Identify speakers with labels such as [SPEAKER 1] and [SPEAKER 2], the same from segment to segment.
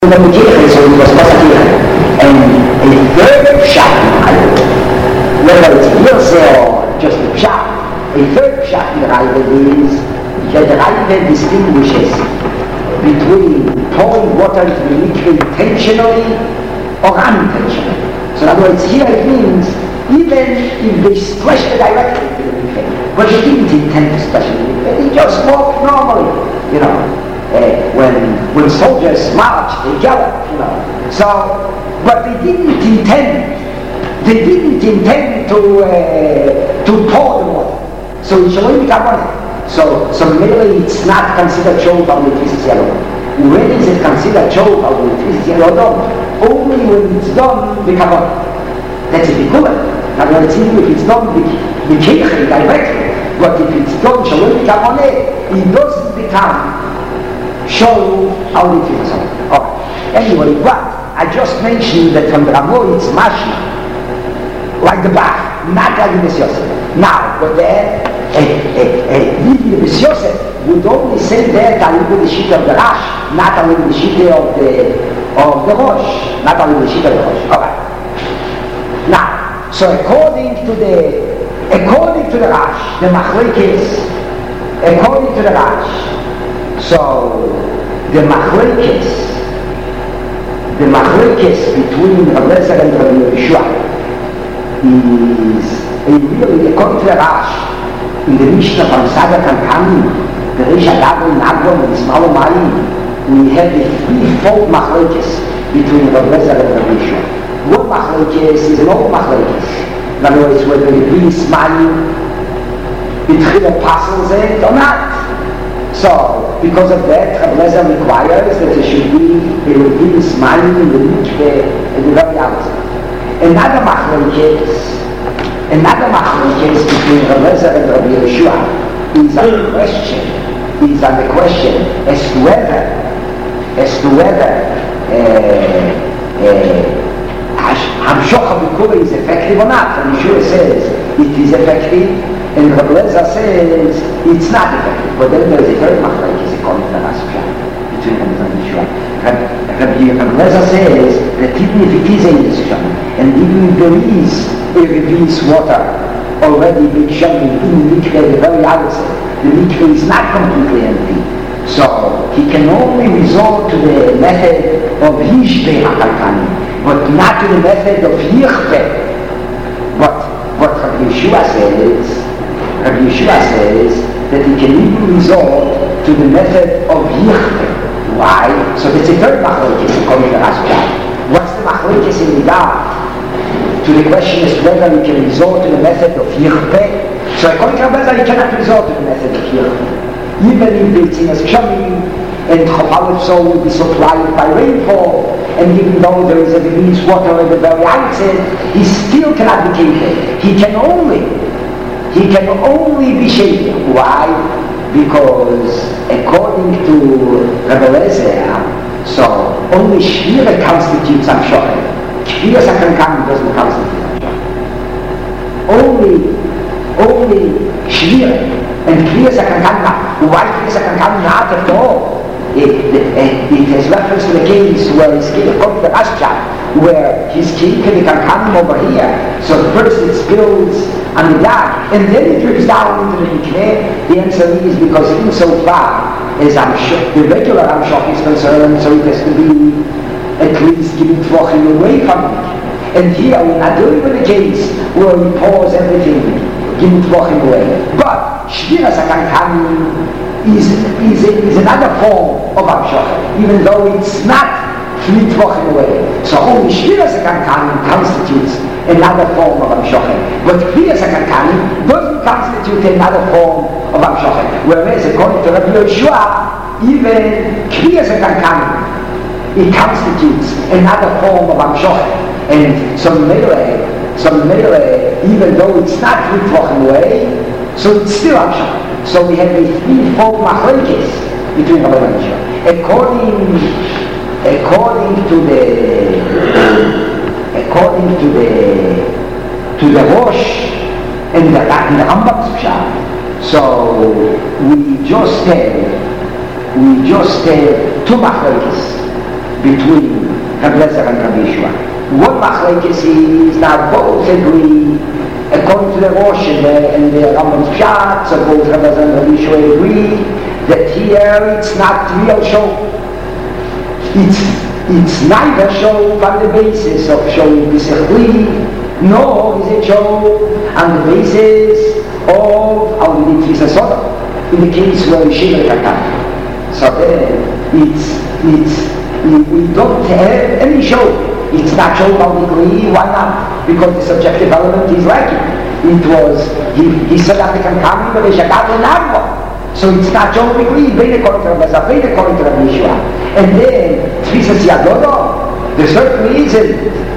[SPEAKER 1] so it was Pasakir. And a third shot in Raiva, whether it's Yosef or just a shot, a third shot in Raiva is that Raiva distinguishes between pouring water into the mikveh intentionally or unintentionally. So in other words, here it means even if they splash directly into the mikveh, but they didn't intend to splash into the mikveh, they just walked normally, you know. When soldiers march, they gallop, you know. So, but they didn't intend to pour the water. So it shall only become one. So really it's not considered shov al mitris yalom. When is it considered shov al mitris yalom? Only when it's done the kavanah. That's a bikulah. Now let's see if it's done the keichel directly. But if it's done shall only become one, it doesn't become show how it is. Anyway, but I just mentioned that from the Ramo it's mashma, like the Bach, not like the Bes Yosef. Now, but there, the Bes Yosef would only say that a little bit the sheet of the Rash, not a little bit the sheet of the Rosh, not a little bit the sheet of the Rosh. Alright. Now, so according to the Rash, the Machlekes, according to the Rash, so the machlekes between Rav Lezer and Rav Yehoshua is really, according to the Rash, in the Mishnah from Sadak and Kanim, the Rish Agavon, Nagron, and Ismael Mayim, we have the threefold machlekes between Rav Lezer and Rav Yehoshua. One machlekes is an old machlekes. In other words, whether it be Ismael, between apostles and or not. So, because of that, Rav Lezer requires that there should be a reveal smiling in the mikveh and the very outside. Another machlekes between Rav Lezer and Rav Yehoshua is on the question as to whether Hamshocha B'Kura is effective or not. And Yehoshua says it is effective, and Rav Lezer says it's not effective. But then there is a third machlekes according to the Rashba between Rav Lezer and Yehoshua. Rav Lezer says that even if it is a Yisrael, and even if there is a revealed water already being shown in the mikveh, the very outset, the mikveh is not completely empty. So he can only resort to the method of Yishbeh HaKalkani, but not to the method of Yichbeh. But what Rav Yehoshua says that he can even resort to the method of Yichbeh. Why? So that's a third machlekes according to the Rashba. What's the machlekes in regard to the question as to whether we can resort to the method of Yichbeh? So according to Rav Lezer, you cannot resort to the method of Yichbeh. Even if it's in a Shomim and Chofalet soul will be supplied by rainfall, and even though there is a release water at the very outset, he still cannot be kingdom. He can only be shaken. Why? Because according to Rav Lezer, so only Shvira constitutes Hamshocha. Shvira Sakankan doesn't constitute Hamshocha. Only Shvira and Kriya Sakankan. Why Kriya Sakankan not at all? It has reference to the case where he's according to the Rashba, where he's keeping the kankanim over here. So first it spills on the yard, and then it drips down into the mikveh. The answer is because even so far as the regular Hamshoch is concerned, so it has to be at least given tvachim away from it. And here we're not doing with the case where we pause everything, given tvachim away. But Shvira Sakankanim is another form of Hamshocha, even though it's not 3 tvachim away. So only Shvira Sakankanim constitutes another form of Hamshocha. But Kriya Sakankanim doesn't constitute another form of Hamshocha. Whereas according to Rabbi Yehoshua, even Kriya Sakankanim, it constitutes another form of Hamshocha. And some melee, even though it's not 3 tvachim away, so it's still Hamshocha. So we have a threefold machlekes between Rabbi and Yehoshua. According to the Rosh and the Rambam's Pshat. So we just have two machlekes. between Rabbi Eliezer and Rabbi Yeshua. One machlekes is now both agree, according to the Rosh and the Rambam's Pshat, so both Rabbi Eliezer and Rabbi Yeshua agree that here it's not real show. It's neither show on the basis of showing B'Sechli, nor is it show on the basis of Al-Yidin Tfisa Sodom, in the case where Yeshiva Katan. So then, we don't have any show. It's not shown by degree. Why not? Because the subjective element is lacking. It was, he said that they can come, but they should not have one. So it's not shown by degree, Bein according to Rabbi Eliezer, Bein according to Rabbi Yeshua. And then, Tfisas Yadodo, there certainly isn't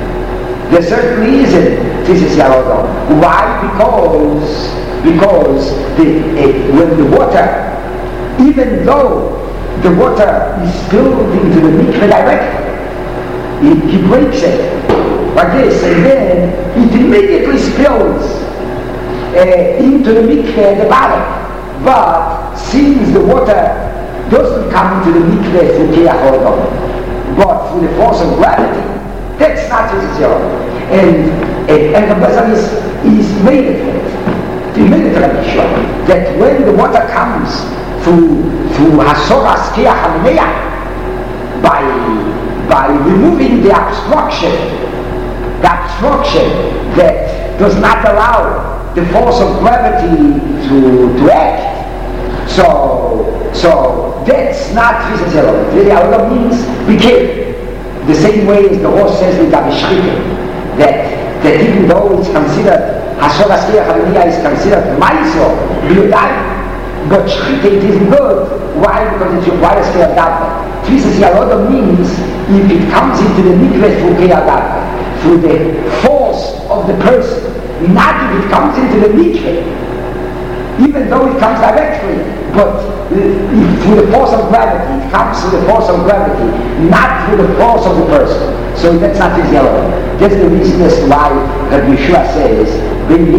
[SPEAKER 1] Tfisas Yadodo. Why? Because when the water, even though the water is spilled into the mikveh directly, he breaks it like this, and then it immediately spills into the mikveh at the bottom. But since the water doesn't come into the mikveh through Kiyach Hodom, but through the force of gravity, that's not Tfisas Yadodo. And the Bezal is made it. He made it Rabbi Yeshua, that when the water comes through Hasoras Kiyach HaMeneach, by removing the obstruction that does not allow the force of gravity to act. So that's not Tfisas Yadodo. Tfisas Yadodo means be careful. The same way as the Rosh says with Rabbi Shchita, that even though it's considered Hasoras Kiyach HaMeneach is considered Ma'aser B'Yodai, but Shchita it isn't good. Why? Because it requires Kiyach Dava. Tfisas Yadodo means if it comes into the mikveh through Kiyach Dava, through the force of the person, not if it comes into the mikveh, even though it comes directly, but through the force of gravity, it comes through the force of gravity, not through the force of the person. So that's not Tfisas Yadodo. That's the reason as to why Rabbi Yeshua says, why does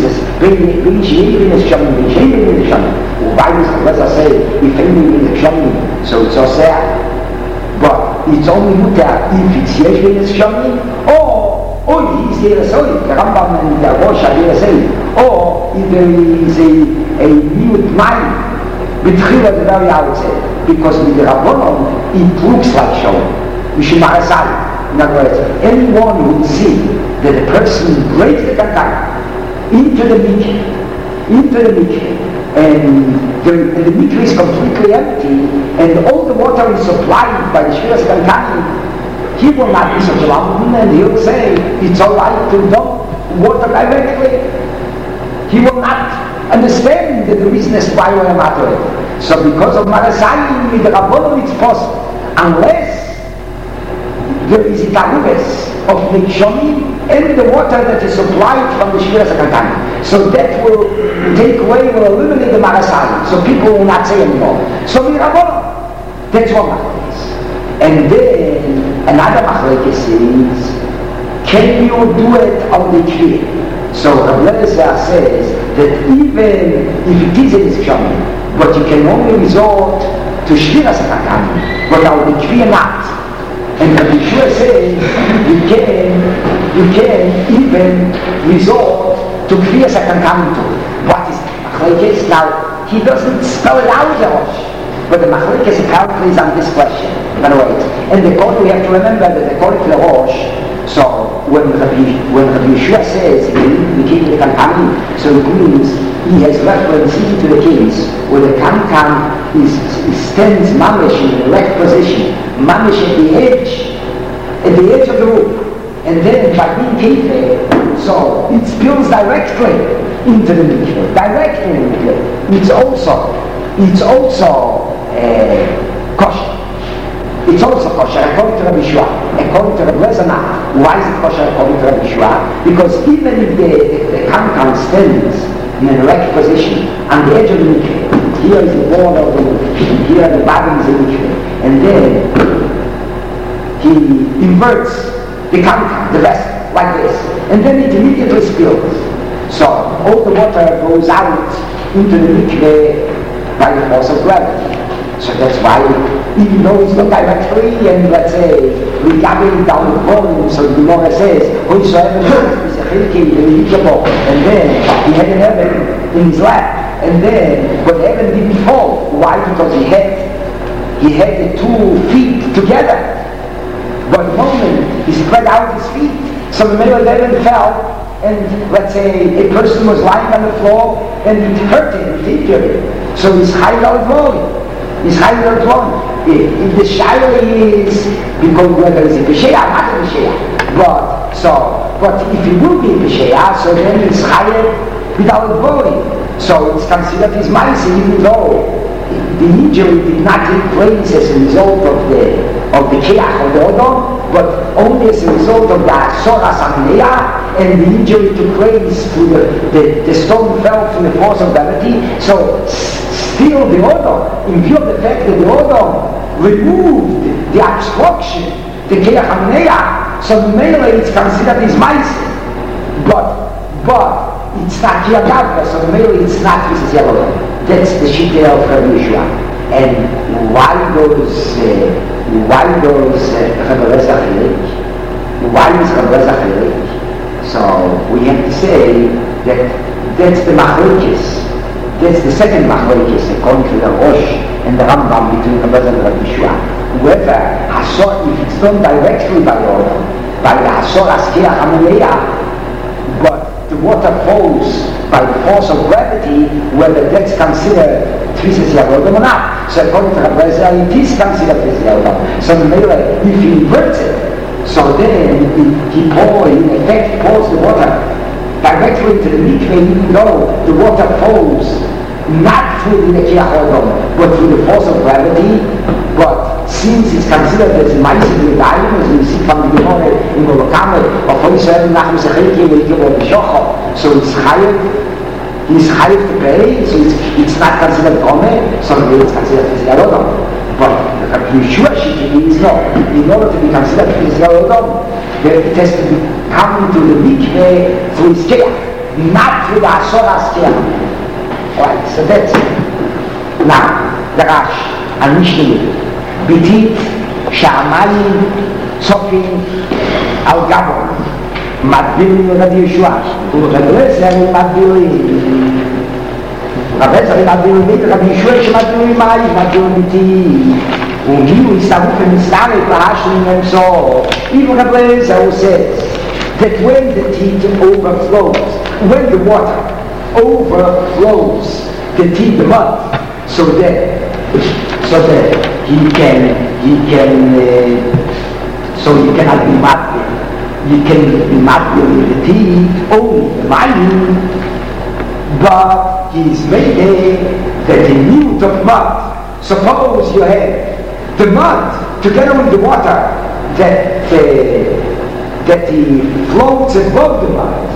[SPEAKER 1] Rabbi say, if anything is Kshamim, so it's all sad. But it's only mutar if it's Yesh Ben Kshamim, or he's Yerasoi, the Rambam and the Rosh Yerasoi, or if there is a mute mind, between the very outset, because with the Rabbanon, it looks like Shalom. Mishimarasai. In other words, anyone who would see that the person breaks the kankan into the mikveh, and the mikveh is completely empty, and all the water is supplied by the Shviras Kankanim, he will not be such a lamb, and he'll say, it's all right to dump water directly. He will not understand the reason as why we are matter. So because of Marasayim, with the Rabbanon it's possible, unless there is italubes of Mikshomim and the water that is supplied from the Shviras HaKankanim. So that will take away, will eliminate the Marasayim. So people will not say anymore. So the Rabbanon, that's one machlekes. And then another machlekes is, can you do it on the Kvir? So Rabbi Eliezer says that even if it is a Mikshomim, but you can only resort to Shviras HaKankanim, but on the Kvir not. And Rabbi Yeshua says you can even resort to Kriyas HaKankanim too. What is Machlekes? Now, he doesn't spell it out, the Rosh, but the Machlekes apparently is on this question. But wait, and we have to remember that according to the Rosh, so when Rabbi Yeshua says he came to the Kankanim, so it means he has reference to the case where the Kankan stands mamish in the erect position, mamish at the edge of the roof, and then by being kefir, so it spills directly into the mikveh, directly in the mikveh. It's also kosher. It's also kosher according to Rabbi Yeshua. According to Rabbi Eliezer, why is it kosher according to Rabbi Yeshua? Because even if the kankan stands in an erect position on the edge of the mikveh, here is the border of the mikveh, here at the bottom is the mikveh, and then he inverts the kankan, the vessel, like this, and then it immediately spills. So all the water goes out into the mikveh by the force of gravity. So that's why, even though it's not directly, and let's say, we got it down the volume, so the Gemara says, whosoever is a chilki, and then he had an Evan in his lap, and then, but Evan didn't fall. Why? Because he had the 2 feet together. But the moment he spread out his feet, so the middle of Evan fell, and let's say a person was lying on the floor, and it hurt him, it injured him. So he's high out volume. He's high out volume. If the shaila is because whether it's a B'She'ah, not a B'She'ah. But if he will be a B'She'ah, so then it's higher without volume. So it's considered his mice, even though the injury did not take place as a result of the Keach of the Odom, but only as a result of the Soras Amneya, and the injury took place through the stone fell through the force of gravity. So still the Odom, in view of the fact that the Odom removed the obstruction, the Keach Amneya, so the Mele is considered his mice. But it's not Yagavka, so the Mele it's not his Yellow. That's the Shita of Rabbi Yeshua. And why does Rabbi Eliezer Chilik? Why is Rabbi Eliezer Chilik? So we have to say that that's the Machlokes. That's the second Machlokes according to the Rosh and the Rambam between Rabbi Eliezer and Rabbi Yeshua. Whether Hasor, if it's done directly by the Hasor Askia Hamelea, but the water flows by the force of gravity, whether that's considered Tfisas Yavodom or not. So according to Rabbi Eliezer, it is considered Tfisas Yavodom. So if he inverts it, so then he in effect pours the water directly into the mikveh, even though the water flows not through the Keach Odom, but through the force of gravity. But since it's considered as Ma'aseh Yadayim, as we see from the Gemara in Golokame, of Hoyser Nachum Sechilki, so it's chayav to pay, so it's not considered Gomeh, so it's considered Tfisas Yavodom. But Yeshua Shitini is not. In order to be considered Tfisas Yavodom, it has to be coming to the mikveh through his Keach, not through the Asoras Keach. Right, so that's it. Now, the Rash, Anishni, Bitit, Sha'amayim, Tzofim, Al Gabon, Madbilim Rabbi Yeshua, Rabbi Eliezer Madbilim, Rabbi Eliezer Madbilim, Rabbi Yeshua Madbilim Mayim, Madbilim Bitit, Umiu Yistavu Femistarek Lahashlim Nemso. Even Rabbi Eliezer says that when the teat overflows, when the water overflows the mud, so that he cannot be mad. You can be mad with the tea, only the mind, but he is making that the newt of mud. Suppose you have the mud together with the water that he floats above the mud.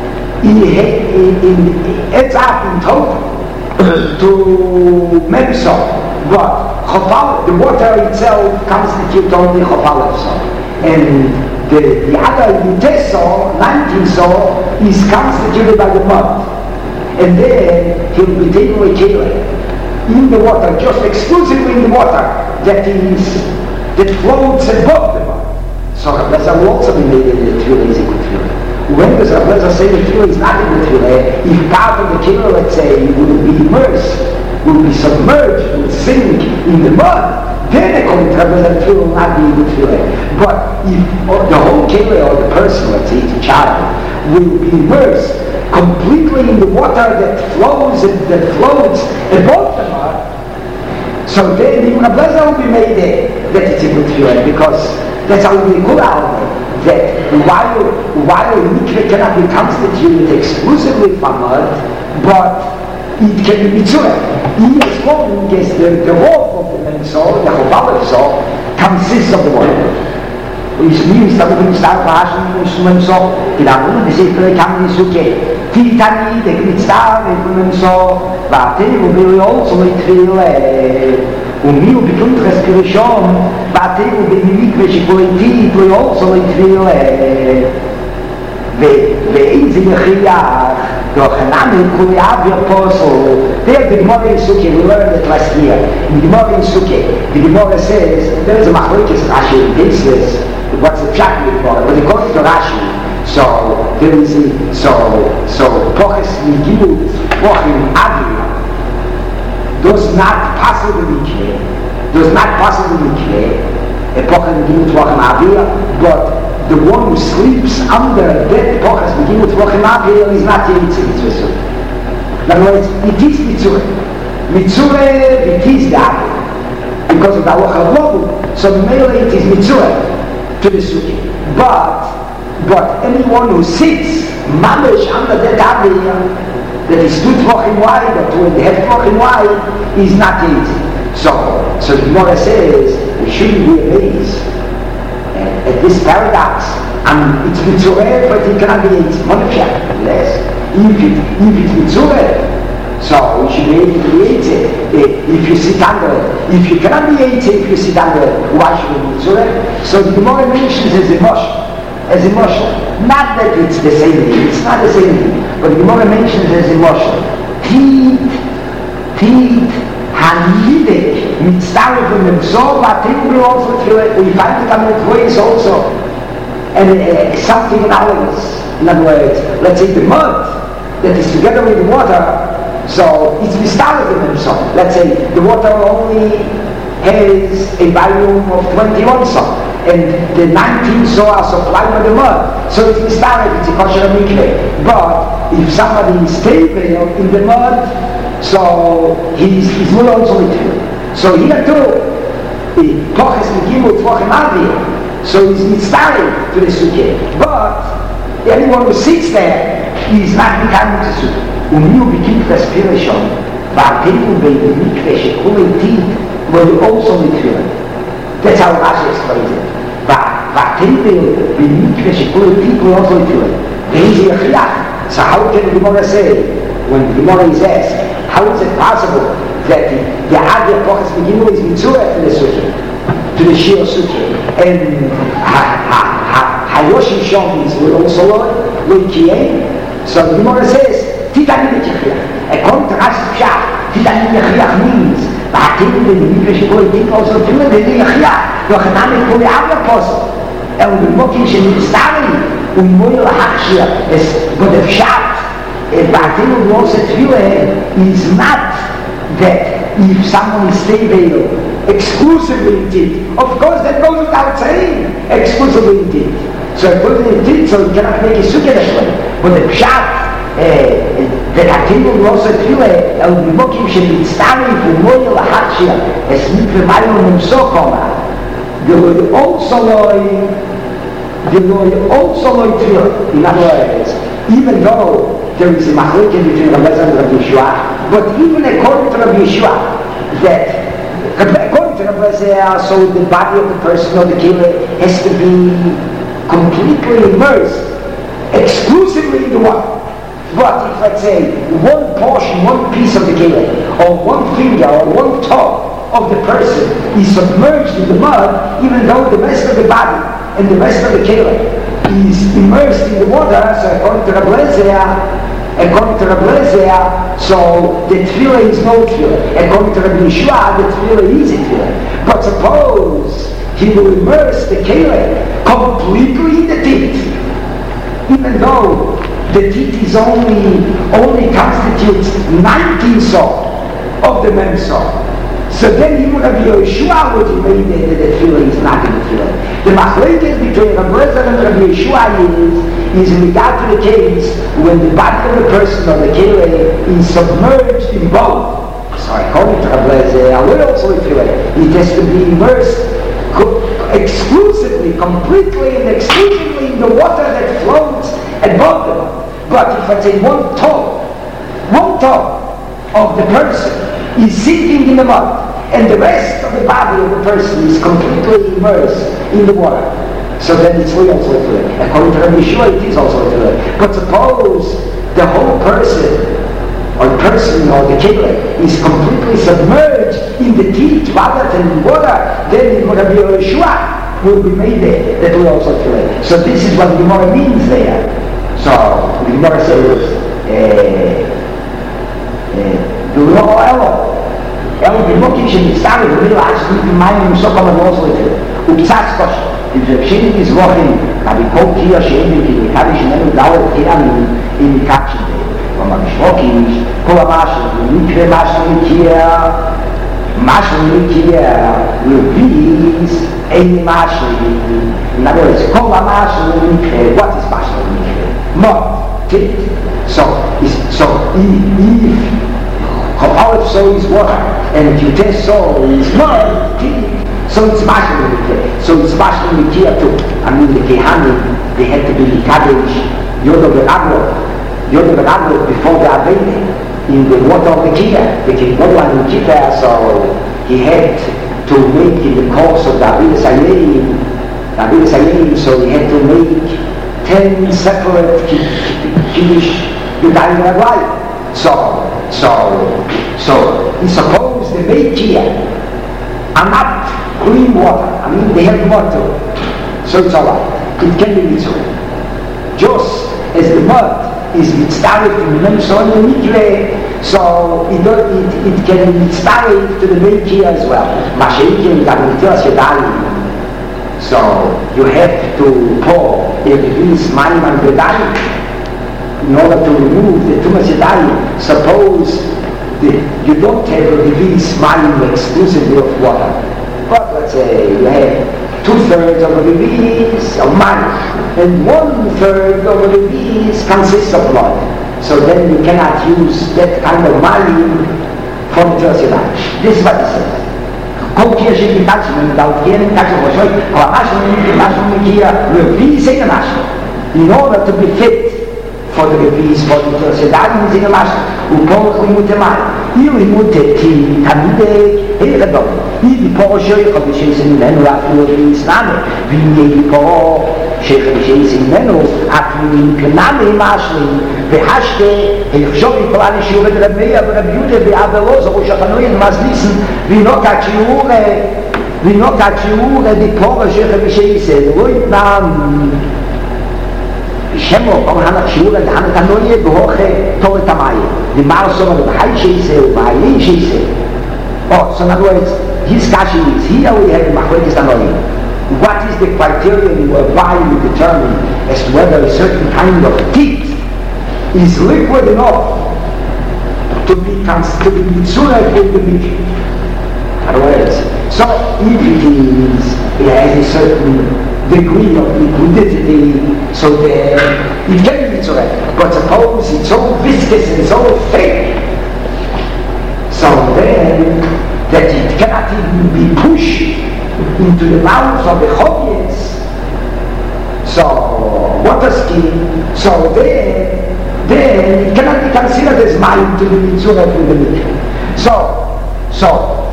[SPEAKER 1] It's up in total to Memso, but the water itself constitutes only Chofal. And the other Uteso, 19 so, is constituted by the mud. And then he will be taken away in the water, just exclusively in the water that floats above the mud. So that's will also be made in the Tefillah is a good Tefillah. When does Rabbi Eliezer say the Tefillah is not a good Tefillah? If part of the Tefillah, let's say, would be immersed, would be submerged, would sink in the mud, then according to Rabbi Eliezer, the Tefillah will not be a good Tefillah. But if the whole Tefillah or the person, let's say it's a child, will be immersed completely in the water that flows above the mud, so then the Rabbi Eliezer will be made there that it's a good Tefillah, because that's how we could out that while a mikveh cannot be constituted exclusively from mud, but it can be mitzvah. As long as the whole of the mensor, the chobal consists of the water. Which means that we can start washing the mensor, the sefer can be suke. Titani, the mitzvah, the mensor, vate, we also will ומיהו ביטול טרנספירשון, בעתיו במקווה שפועלתי, תלויות, זו להתחיל, ואין זה יכריח, the Hanami Kuliavi apostle, there the Gemara in Sukkah, we learned it last year. In the Gemara in Sukkah, the Gemara says, there is a machlokes Rashi in basis, what's the pshat in the Gemara? But according to Rashi, so there is Poches Migimut, Pochim Avia, does not possibly clear, a Poches Migimut Pochim Avia, but the one who sleeps under that Poches Migimut Pochim Avia is not Yitzhak Mitzvah. In other words, it is Mitzvah, it is the Avia, because of the Halacha Lobu, so mainly it is Mitzvah to the Sukkah. But anyone who sits mamish under that Avia that is 2 tefachim wide or 2.5 tefachim wide is not easy. So the Gemara says we shouldn't be amazed at this paradox. It's mitzureh, but it cannot be yes. If it's mitzureh, so you should be able to be it if you sit under it. If you cannot be it if you sit under it, why should it be mitzureh? So the Gemara mentions as emotion. Not that it's the same thing, it's not the same thing, but the Gemara mentions as emotion. Tid hanidek mitzaref v'memzor v'atim also through it. We find it coming ways also, and something analogous. In other words, let's say the mud that is together with the water, so it's mistaref v'memzor. Let's say the water only has a volume of 21 so. And the 19 so are supplied by the mud. So it's mistarek, it's a kosher mikveh. But if somebody is stable in the mud, so he's will also mitzvah. So here too, the Poches Migimut Pochim Avia, so he's mistarek to the sukkah. But anyone who sits there is not becoming to sukkah. Umiu beginnt das Pirishon, va'atenu be'mikveh shekulei tid, will also mitzvah. That's how Rashi explains it. Va'atemel b'mikveh shekulei tid will also mitzvah. There's a chiach. So how can the Gemara say, when the Gemara is asked, how is it possible that the Avia Poches Migimut is mitzvah to the sukkah, to the Shir sukkah, and Hayoshim Shom is also Loi Kiyeh? So the Gemara says, Titanim Yechiach. According to Rashi Pshat, Titanim Yechiach means Va'atemel b'mikveh shekulei tid also mitzvah. There's a chiach. The Hanami Kuliavi apostle, and the Mokim Shemitzari. Umoil HaChshir is but the pshat Ba'atenu Moshe Tefillah is not that if someone is stable exclusively in it. Of course that goes without saying exclusively in it. So according to it, so you cannot make a sukkah that way. But the pshat that Ba'atenu Moshe Tefillah and the Mokim Shemitzari Umoil HaChshir is Mikveh Mayom Nemso Koma. There will also in other words, even though there is a machlokes between Rabbi Eliezer and Rabbi Yeshua, but even according to Rabbi Yeshua, that according to Rabbi Eliezer, so the body of the person or the killer has to be completely immersed, exclusively in the water. But if, let's say, one portion, one piece of the killer, or one finger, or one toe of the person is submerged in the mud, even though the rest of the body and the rest of the killer is immersed in the water, so according to Rabbi Eliezer, so the tefillah is no tefillah. According to Rabbi Yeshua, the tefillah is a tefillah. But suppose he will immerse the killer completely in the teeth, even though the teeth is only constitutes 19 so of the memso. So then even Rabbi Yeshua would have made that the tefillah is not in the tefillah. The machlokes between Rabbi Eliezer and Rabbi Yeshua is in regard to the case when the body of the person or the killer is submerged in both. So according to Rabbi Eliezer, also in tefillah, it has to be immersed exclusively, completely and exclusively in the water that floats above them. But if I say one toe of the person is sinking in the mud, and the rest of the body of the person is completely immersed in the water, so then it's also a tefillah. According to Rabbi Yeshua, it is also a tefillah. But suppose the whole person or the killer is completely submerged in the teeth rather than in water, then Rabbi Yeshua will be made there. That will also tefillah. So this is what the Gemara means there. So the Gemara says, לא אלו במוקים שנצטרך ובילו עד שתיקים מים ומסוק המנוס לזה הוא קצת קוש ובשביל נזרוכים אבל כל קיר שאין לי כי נקרא שננו דאו את קירמים עם מקק שזה כלומר בשרוקים כל המשהו ומקרה משהו מקיר רביז אין משהו in other words כל המשהו מקרה what is משהו מקרה more so if How so is water, and if you test so is mud, so it's mashing so it's mashing the kia too. I mean the Kehani, they had to do the cabbage, Yodo Veragro before the Avene, in the water of the Kia, they can go on in Kia, so he had to make in the course of the Avila Sayim, so he had to make 10 separate Kiddush Yudayim Ragwai. So he supposed the made here are not clean water. I mean they have water. So it's alright. It can be mitzvah. Just as the mud is mitzvah in the Memson and Mikveh, so it can be mitzvah to the made here as well. Mashayim Gavitiras Yadayim. So you have to pour this Mayim and Yadayim in order to remove the Tumas Yadayim. Suppose you don't have a release mayim exclusively of water, but let's say you have 2/3 of a release of mayim and 1/3 of a release consists of blood. So then you cannot use that kind of mayim from the Tumas Yadayim. This is what it says. כל קיר שקיטצנו, דאותיין קצו חושוי, אבל משהו מגיע רביז אין משהו. In order to be fit for the release, for the Tumas Yadayim in the משהו. ופה לימוד המים. היא לימוד תמידי גדול. היא פה שחודשי ממנו אפילו להסנאמה. והיא פה שחודשי ממנו אפילו נקנאמה משהו. והשתה, יחשוב יכולה לשיעור את רבי יהודה בעברו, ראש החנויים מזליסן, ונוקת שיעור דיפור שחודשי לא יתנאם. Shemo, om hanach shiur and hanach anoye behoche toret hamayim. The Marsom of the Hai Sheise, Mayin Sheise. Oh, so in other words, his kashi is, here we have the Machlekes Anoye. What is the criterion whereby we determine as to whether a certain kind of teeth is liquid enough to be mitzurah in the mikveh? In other words, so if it has a certain degree of liquidity, so that it can be mitzurah. But suppose it's so viscous and so thick, so then that it cannot even be pushed into the mouth of the Chovies, so water skin, so then it cannot be considered as mine to be mitzurah with the mikveh. So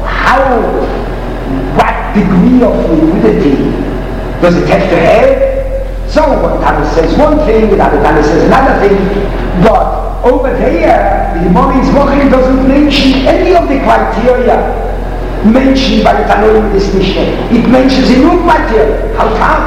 [SPEAKER 1] what degree of liquidity does it have to have? So one Tana says one thing, another Tana says another thing, but over there, the Morin's Mochim doesn't mention any of the criteria mentioned by the Tanoim in this Mishnah. It mentions a new criteria. How come?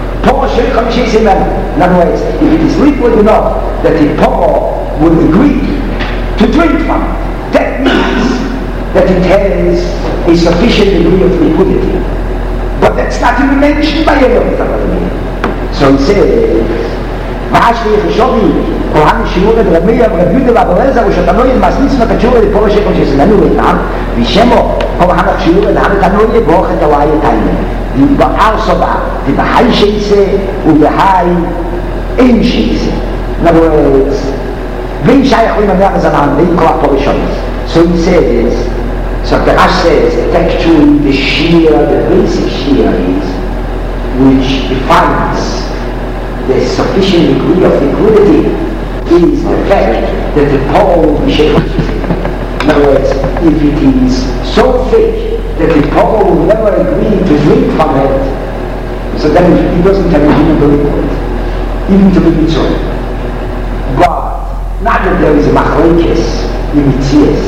[SPEAKER 1] In other words, if it is liquid enough that the Poro would agree to drink from it, that means that it has a sufficient degree of liquidity. But that's not even mentioned by any of the Tanoim. So he says, Ma'ashri Yecheshovi, Kohan Shimur et Rabbeya, Rabbi Yudah V'Aboleza, U'Shatanoim Masnis V'Kachur et Poro Shekom Shesenanu V'Etam, V'Shemo, Kohan Shimur et Hanetanoim, B'Ochet Hawaii Taimim. Die Ba'ar Soba, die Bahai Sheise, U'Bahai Ein Sheise. In other words, Vein Shayach V'Imameh Zanan, Vein Koach Poro Shekom. So he says, so the Rash says that actually the shear, the basic shear is, which defines the sufficient degree of liquidity, is the fact that the pole will be shaken. In other words, if it is so thick that the pole will never agree to drink from it, so then it doesn't have a drinkable liquid, even to be mitzvah. But not that there is a machlekes in Mitzias,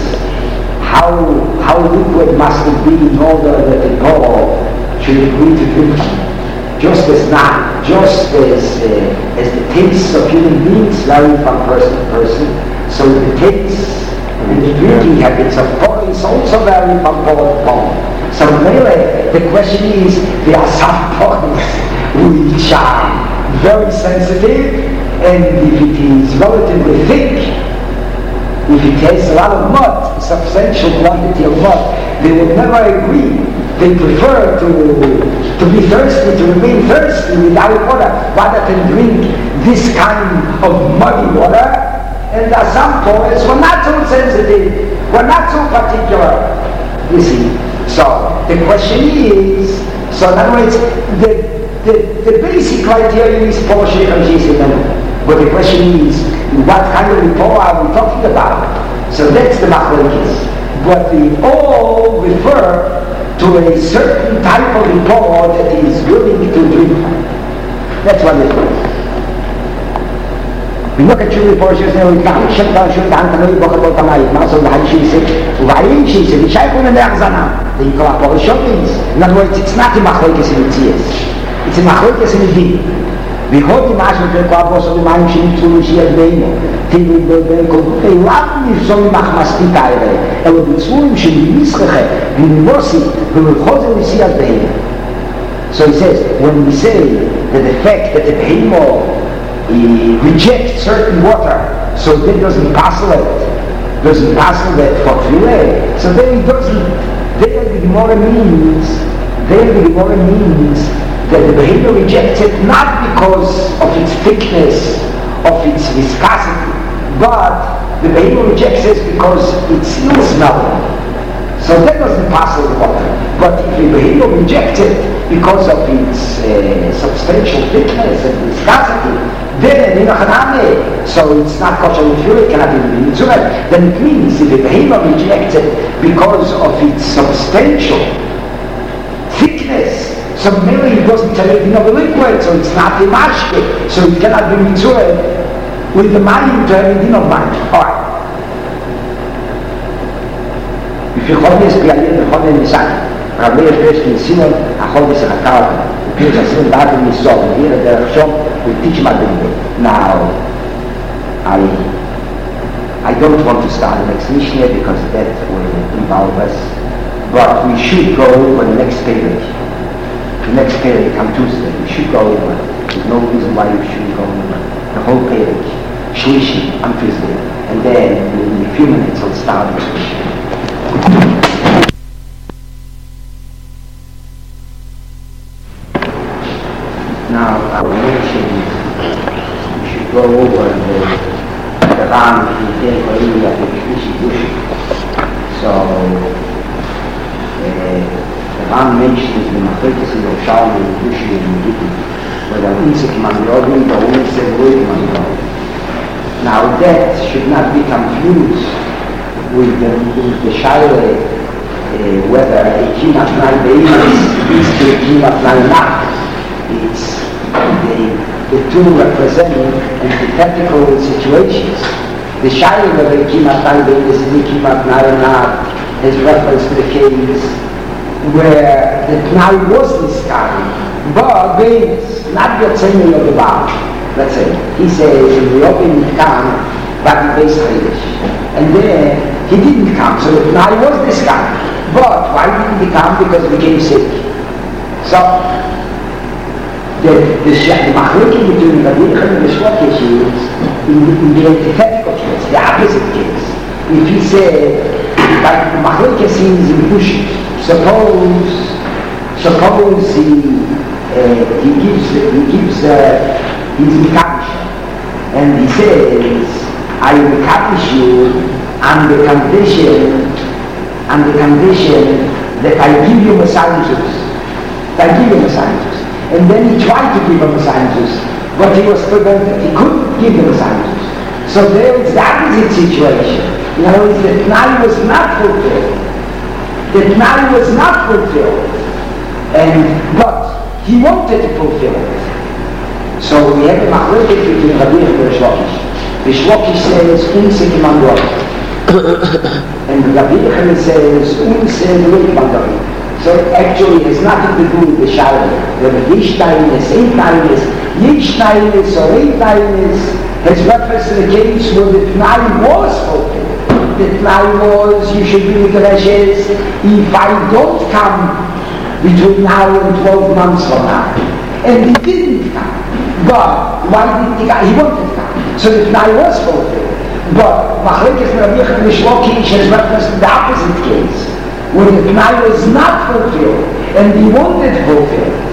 [SPEAKER 1] how liquid must it be in order that the pole should agree to drink from it. just as the tastes of human beings vary from person to person, so the tastes and the drinking habits of poets also vary from poet to poet. So really, the question is, there are some poets which are very sensitive, and if it is relatively thick, if it has a lot of mud, a substantial quantity of mud, they will never agree. They prefer to be thirsty, to remain thirsty without water, rather than drink this kind of muddy water. And there are some poets who are not so sensitive, who are not so particular, you see. So the question is, so in other words, the basic criteria is Porsche and Jesus. But the question is, what kind of rapport are we talking about? So that's the machlokes. But they all refer to a certain type of rapport that is willing to drink. That's what it is. We look at your reports, you say, we can't shut down, we walk about the night, so the high she said, why she said, which I couldn't have the incorporation means. In other words, it's not the machlokes in its ears. It's a machlokes in the deep. We hold the margin of the corpus of the mind she needs to see as being. They love me so much mastic either. And with the swim she needs to have, we will see, we will hold and see as being. So he says, when we say that the fact that the behemoth rejects certain water, so that doesn't passel it for Tfilah. So then it doesn't, there the Gemara means that the behavior rejects it not because of its thickness, of its viscosity, but the behavior rejects it because it's ill-smelling. So that doesn't pass the water. But if the behavior rejects it because of its substantial thickness and viscosity, then so it's not kosher with fuel, it cannot be mitzvah. Then it means if the behavior rejects it because of its substantial thickness, so maybe it doesn't tell you of a liquid, so it's not the mashke, so it cannot be mitzvah with the mind to have a din of mind. Alright. If you hold this, the whole in the sun, Rabbi Yeshua in Simon, I hold this in a car, the people are sitting back in the store, and here at the shop, we teach them a Now, I don't want to start the next Mishnah because that will involve us, but we should go over the next period. The next period on Tuesday, we should go over. There's no reason why we shouldn't go over the whole period. Shlishi on Tuesday, and then in a few minutes we'll start the Shlishi. Now, I mentioned we should go over the Ram in the area of the Shlishi. So, the Ram mentions the Machlokes in the Shalom and the Dushi and the Gittin, whether Unsek Manrodin or Unsek Roig Manrodin. Now that should not be confused with the Shaila whether a Kimat Nai Be'ez is to a Kimat Nai Nak. It's the two representing antithetical situations. The Shaila whether a Kimat Nai Be'ez is a Kimat Nai Nak is reference to the case where the Tnai was discarded, but Be'ez, not the Tzemel of the Baal. Let's say, he says, in the opening come, but he based and then he didn't come, so now he was discarded. But why didn't he come? Because he became sick. So, the machlokes between the Rabbi and the Shlokish is in the antithetical case, the opposite case. If he said, like the machlokes is in Bushi, suppose he gives he's Mekadosh, and he says, I will Mekadosh you on the condition that I give you Messiah Jews. And then he tried to give him Messiah Jews, but he was prevented. He couldn't give him Messiah Jews. So there is the opposite situation. In other words, the Tnai was not fulfilled. But he wanted to fulfill it. So we have a machlokes between Rabbi and the Shlokish. The Shlokish says, Unsek Manrodin. And Rabbi says, Unsek Roig Manrodin. So actually it has nothing to do with the Shalom. Whether Yesh Tainus, Ein Tainus, Yesh Tainus or Ein Tainus has reference to the case where the Tnai was fulfilled. The Tnai was, you should be with the Reshes, if I don't come between now and 12 months from now. And he didn't come. But why didn't he come? He wanted to come. So the Tnai was fulfilled. But Machlekes Rabbi Yochanan Shlokish has reference to the opposite case, where the Tnai was not fulfilled, and he wanted to fulfill it.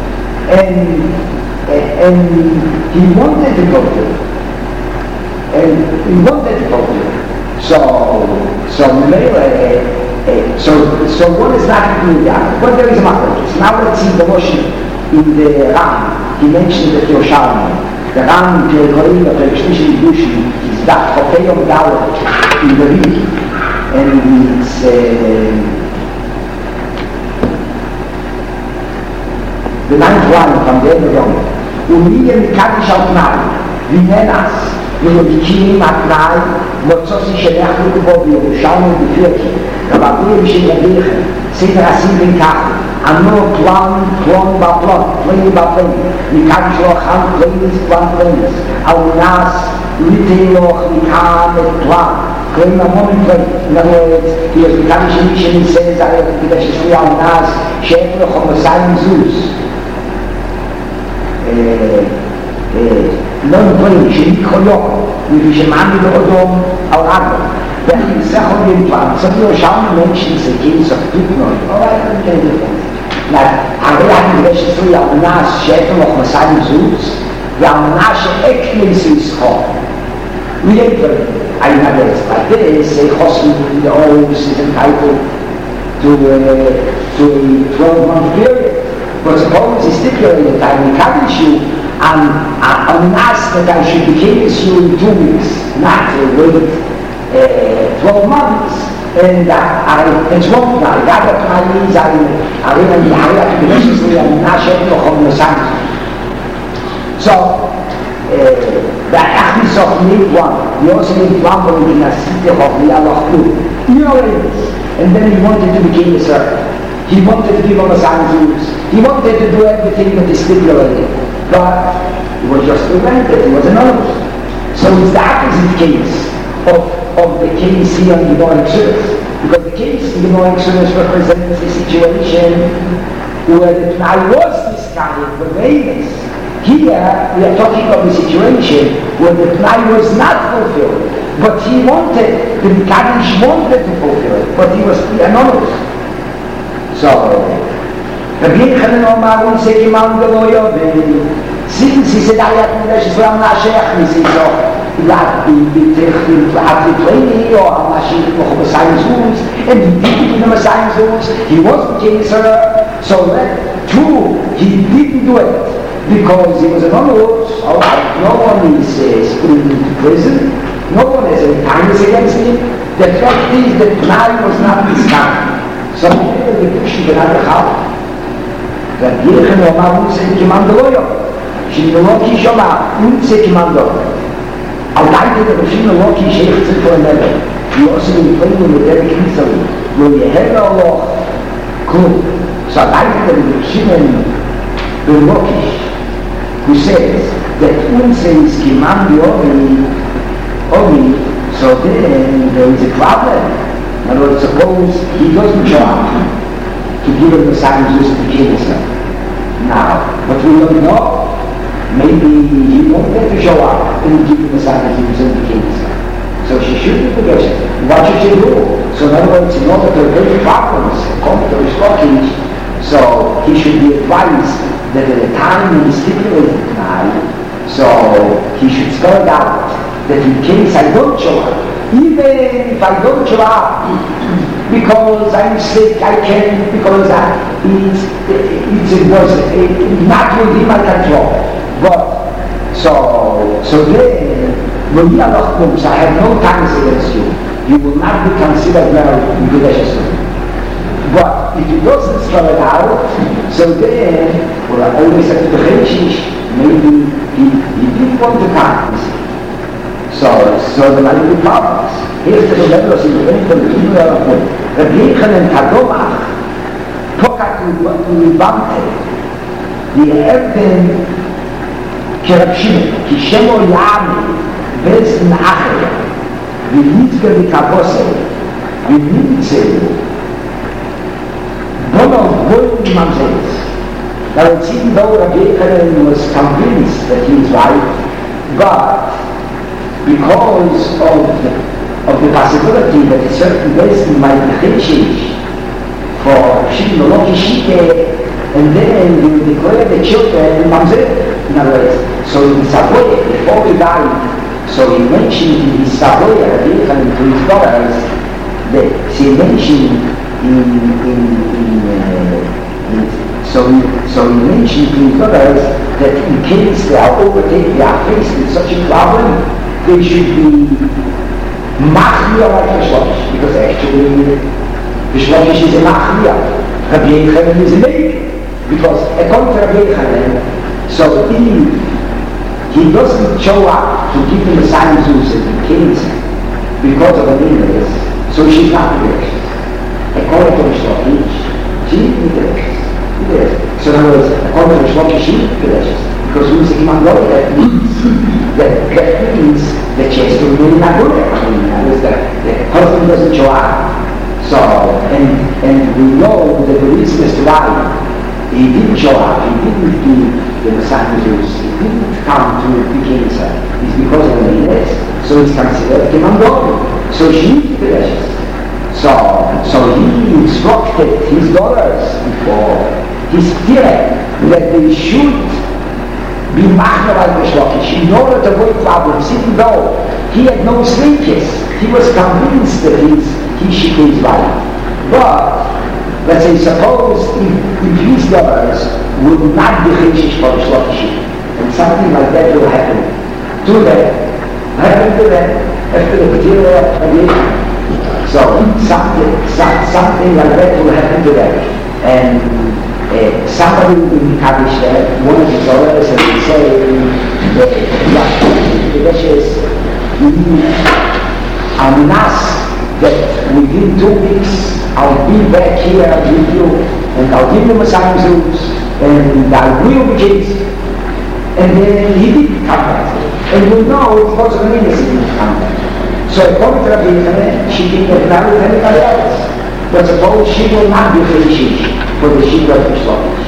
[SPEAKER 1] And he wanted to fulfill it. And he wanted to fulfill it. So one is not to do with the other. But there is a Machlekes. Now let's see the Moshe in the Ram. He mentioned the Yerushalmi. The Ram, the Elohim of the Rishnish Yidushi, is that Chokeyom Dalet in the Rik. And it's the ninth line from the end of Yom. Umiyem Kaddish al-Tnai, Vinenas, V'yodikim al-Tnai, Motzosi Shelech Lukbo V'Yerushalmi V'Firki, Rabbi Yishim Yadichem, Seder Asim V'Kach, Ano Plon Baplon, Ploni Baplon, Mikadish Locham, Plonis Plonis, Aunas, Litin Loch, Mikam, et Plan, Kloim Amon Plon. In other words, he was Mikadish Yishim, he says, I have to Mikadish Yishim, Aunas, Shef Loch, Homosayim Zeus. Non Plon, Shemik Choyok, Mishemami Lodom, Aurado. Then he said, how do you plan? So Yerushalmi mentions the case of Tutnoi. Oh, I don't get it. הרי המדרשת זו יאמנה שפר מוחמסיים זוץ ויאמנה שאקנס ישחור later I know it's like this a hospital always is entitled to a 12-month period but suppose it's stipulated that I encourage you and ask that I should be curious you in 2 weeks not wait 12 months and it's one now. The other time is I really have to be and not share the So the Achis of need one. We also need one in a city of the Allah. You know what it is. And then he wanted to become a servant. He wanted to give him a signs. He wanted to do everything that is stipulated. But it was just prevented. It was anonymous. So it's the opposite case of the case here in the Noach Exodus. Because the case in the Noach Exodus represents a situation where the Tnai was discarded, the Vedas. Here, we are talking about a situation where the Tnai was not fulfilled. But he wanted, the Kaddish wanted to fulfill it, but he was anonymous. So, Rabbi Yochanan Omar will say, since he said, I have to do this, I'm not sure, that the training or Mashik or Messiah Zeus, and he didn't do the Messiah Zeus, he was the Kaiser, so that true, he didn't do it because he was anonymous. Alright, no one is put into prison, no one has any kindness against him. The fact is that Tnai was not this kind. So the Kushi did not have that Yirchen Omar Unse Kimandoloyo. Shinoki Shoma Unse Kimandoloyo. Al Gaide the Roshim Loki Sheikh Tzifo Never. You also need to play with Derek Kinsali. When you have Allah, cool. So Al Gaide the Roshim Loki, who says that Unse is Kimandi Ovi, so then there is a problem. In other words, suppose he doesn't show up to give him the signs just to kill himself. Now, but we don't know. Maybe he won't get to show up and give him the sign that he was in the king's. So she should be progressive. What should she do? So in other words, in order to avoid problems, according to Aristotle, so he should be advised that at the time he is stipulated now, so he should spell it out that in case I don't show up, even if I don't show up because I'm sick, I can't, because it was not within my control. But so then when you are I have no tongues against you. You will not be considered married in Kedesh. But if he doesn't spell it out, so then or I always have to maybe he didn't want to come. So there might be problems. Here's the level of the event of the Rabbi Yochanan Kadomach פוקט ולבנטה, יאבן כרבשים, כי שמו יעמי, בזן אחר, ונתגר בקבוסה, ונמצא, בונו בוים ממזץ. Now it's even though Rabbi Yochanan was convinced that he was right, but because of the possibility that a certain person might be cheshish for Shimon Loki Shike, and then he would declare the children mamzer. In other words, so in Savoy, before he died, so he mentioned in his Savoy, Rabbi Yochanan to his daughters, that he mentioned So he mentioned to his daughters that in case they are overtaken, they are faced with such a problem, they should be machmir like Vishlokish, because actually Vishlokish is a machmir, Rabbi Yochanan is a maker, because according to Rabbi Yochanan, so if he doesn't show up to give him a sign of Zeus and he kills him because of an illness, so she's not the gracious. According to Vishlokish, she is the gracious. Yes. So in other words, according to Shloki, she is delicious. Because when you say Kimandori, that means that she has to remain Nagore. I mean, the husband doesn't show up. So, and we know that the reason is why he didn't show up, he didn't do the Messiah Zeus, he didn't come to the cancer, it's because of the illness. So it's considered Kimandori. So she is delicious. So he instructed his daughters before his parents that they should be machmir like Vishlokish in order to avoid problems, even though he had no sleepers. He was convinced that he is right. But let's say, suppose if his daughters would not be cheshish for Vishlokish, and something like that will happen to them, after the material aviation. So something like that will happen to them, and somebody will be published there, one of the daughters, and will say, I'm asked that within 2 weeks I'll be back here with you, and I'll give them a sign of Zeus, and I will be kissed. And then he didn't come back, and we know it was an innocent he didn't come back. So according to Rabbi Yochanan, she did not marry anybody else. But suppose she will not be cheshish for the Shira of Vishlokish.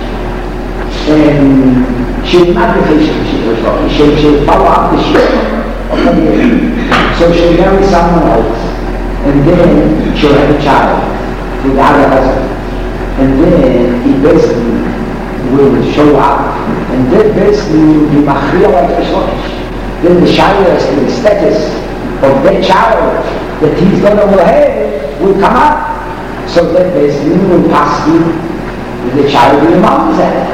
[SPEAKER 1] And she will not be cheshish for the Shira of Vishlokish. She will follow up the Shira of Rabbi Yochanan. So she'll marry someone else. And then she'll have a child with the other husband. And then he basically will show up. And then basically will be machriya like Vishlokish. Then the Shira is the status of that child that his daughter will have will come up. So that basically will pass the child will be mamzer.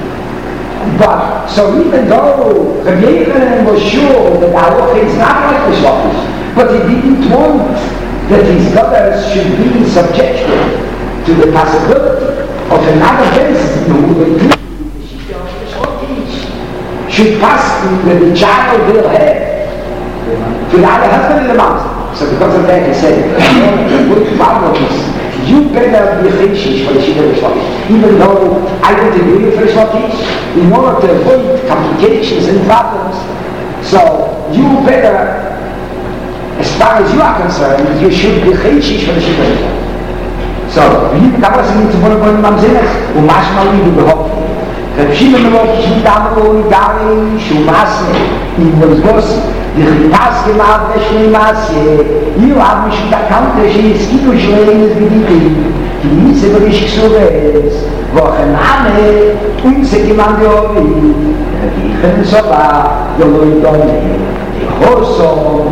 [SPEAKER 1] But, so even though Rabbi Yochanan was sure that Halacha is not like Vishlokish, but he didn't want that his daughters should be subjected to the possibility of another person who will do the Shita of Vishlokish should pass that the child will have to the other husband in the mouth. So because of that he said, good problem is, you better be cheshish for the Shita of Vishlokish. Even though I don't agree with Vishlokish, in order to avoid complications and problems, so you better, as far as you are concerned, you should be cheshish for the Shita of Vishlokish. So, wie kann man sich nicht zu wollen am Sinne? Und manchmal wie du behaupten. Reb Shimon Loki Shimon Gari Shumase in Wolfgossi die Chitas gemacht der Schneemasse ihr habt mich erkannt dass ich Skidu Schleines bedient die Miese wo ich gesucht Wochename unse Gemeinde die können so war Jolodone die Horso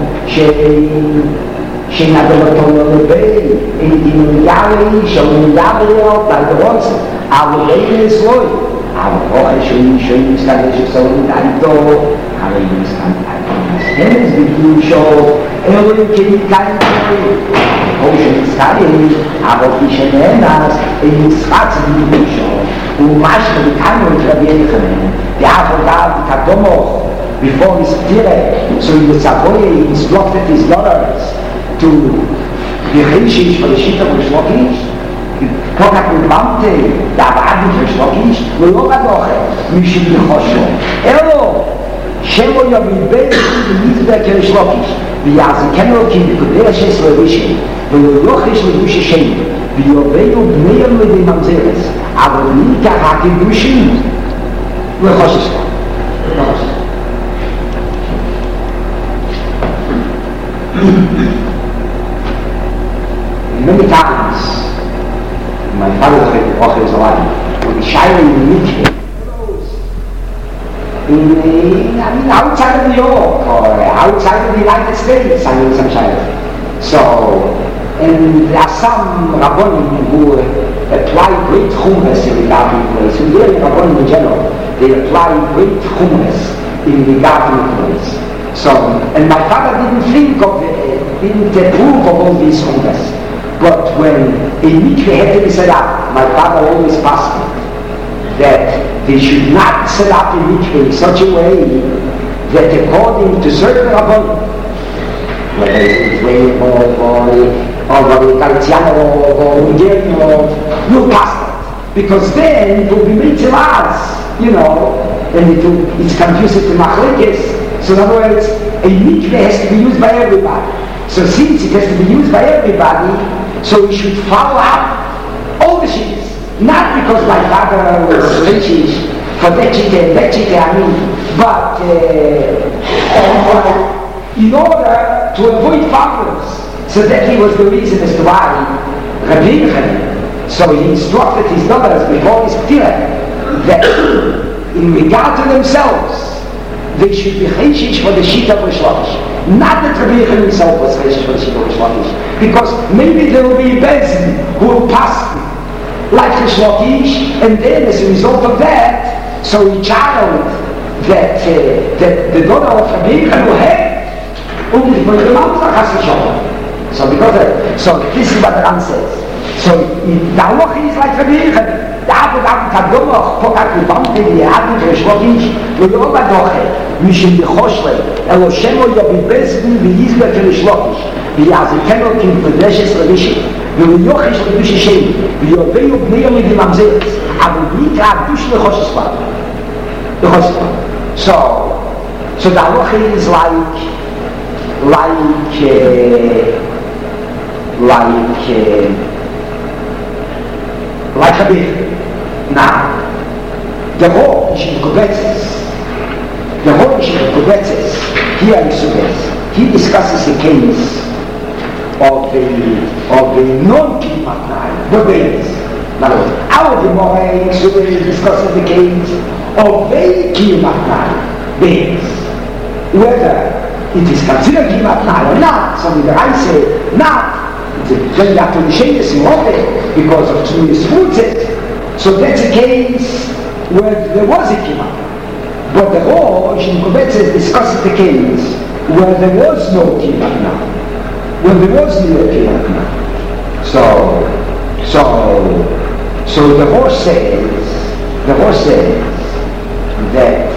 [SPEAKER 1] שנדלתו לבי, אין יארי, שאומרים יארי bei der Rotz, aber Regen ist ruhig. Aber vorher schön ist das so ein Alto, aber ich muss kann einfach das Beginnen schon, Kind kein Ocean ist kein, aber ich erinnere das, ist fast wie schon. Und manchmal kann man trainieren können. Der Avodat, der Kadomoch, before his Tire, so in the Savoy, he instructed his daughters to be cheshish for the Shita of Vishlokish, פוקק מבמתה, דאבאדי כשלוקיש, ולא בדוחה, משום לחושו. אלו, שמו יביבד מזבח כשלוקיש, ויעזקנו כי בקודש לבישי, ולוחש לבוש השם, ויובנו בניהם לידי ממזרס, אבל מי ככה כבושים, לחושש כאן. Many times, my father was alive, would be shining in the mikveh. Outside of New York or outside of the United States, I mean some child. So, and there are some Rabbonim who apply great hummus in the gardening place. And there Rabbonim in general, they apply great hummus in the gardening place. So, and my father didn't approve of all these hummus. But when a mikveh had to be set up, my father always passed it, that they should not set up a mikveh in such a way that according to certain rabbanim, whether it's Israeli or Galiciano or Hungarian will pass it. Because then it will be mitzvahs, and it's confused to machlekes. So in other words, a mikveh has to be used by everybody. So since it has to be used by everybody, so we should follow up all the shittas. Not because my father was rich for that shitta and that shitta, but in order to avoid problems. So that he was the reason as to why Rabbi Yochanan. So he instructed his daughters before his tirah that in regard to themselves, they should be cheshish for the shitta of Rish Lakish. Not that Rabbi Yochanan himself was cheshish for the shitta of Rish Lakish, because maybe there will be a bezin who will pass like Rish Lakish, and then as a result of that, so he challenged that the daughter of Rabbi Yochanan will have the mouth of Chas v'Shalom. So so this is what the Ram says. So the halacha is like Rabbi Yochanan. דאב קדומך פוקק לבמתי ויעדית ושלוקיש ולא בדוחה משום בחושלה אלו שמו יביבסבן ויזבק לשלוקיש ויעזקנו כמפדשס לבישי ויוחש לביש השם ויובנו בני יומי דממזרת אבל בלי קדוש לחושס כבר so the halacha is like a bit. Now, the whole Yeshiva Kobetzes, here in Suez, he discusses the case of the non-Kimatnai, the babies. Now, our Gemara in Suez discusses the case of the Kimatnai, babies. Whether it is considered Kimatnai or not, some of the I say not. Then you have to change in water because of Tzunis Futzet. So that's a case where there was a kima. But the Rosh in Kobetzes discusses the case where there was no kima now. When there was no kima now. So the Rosh says that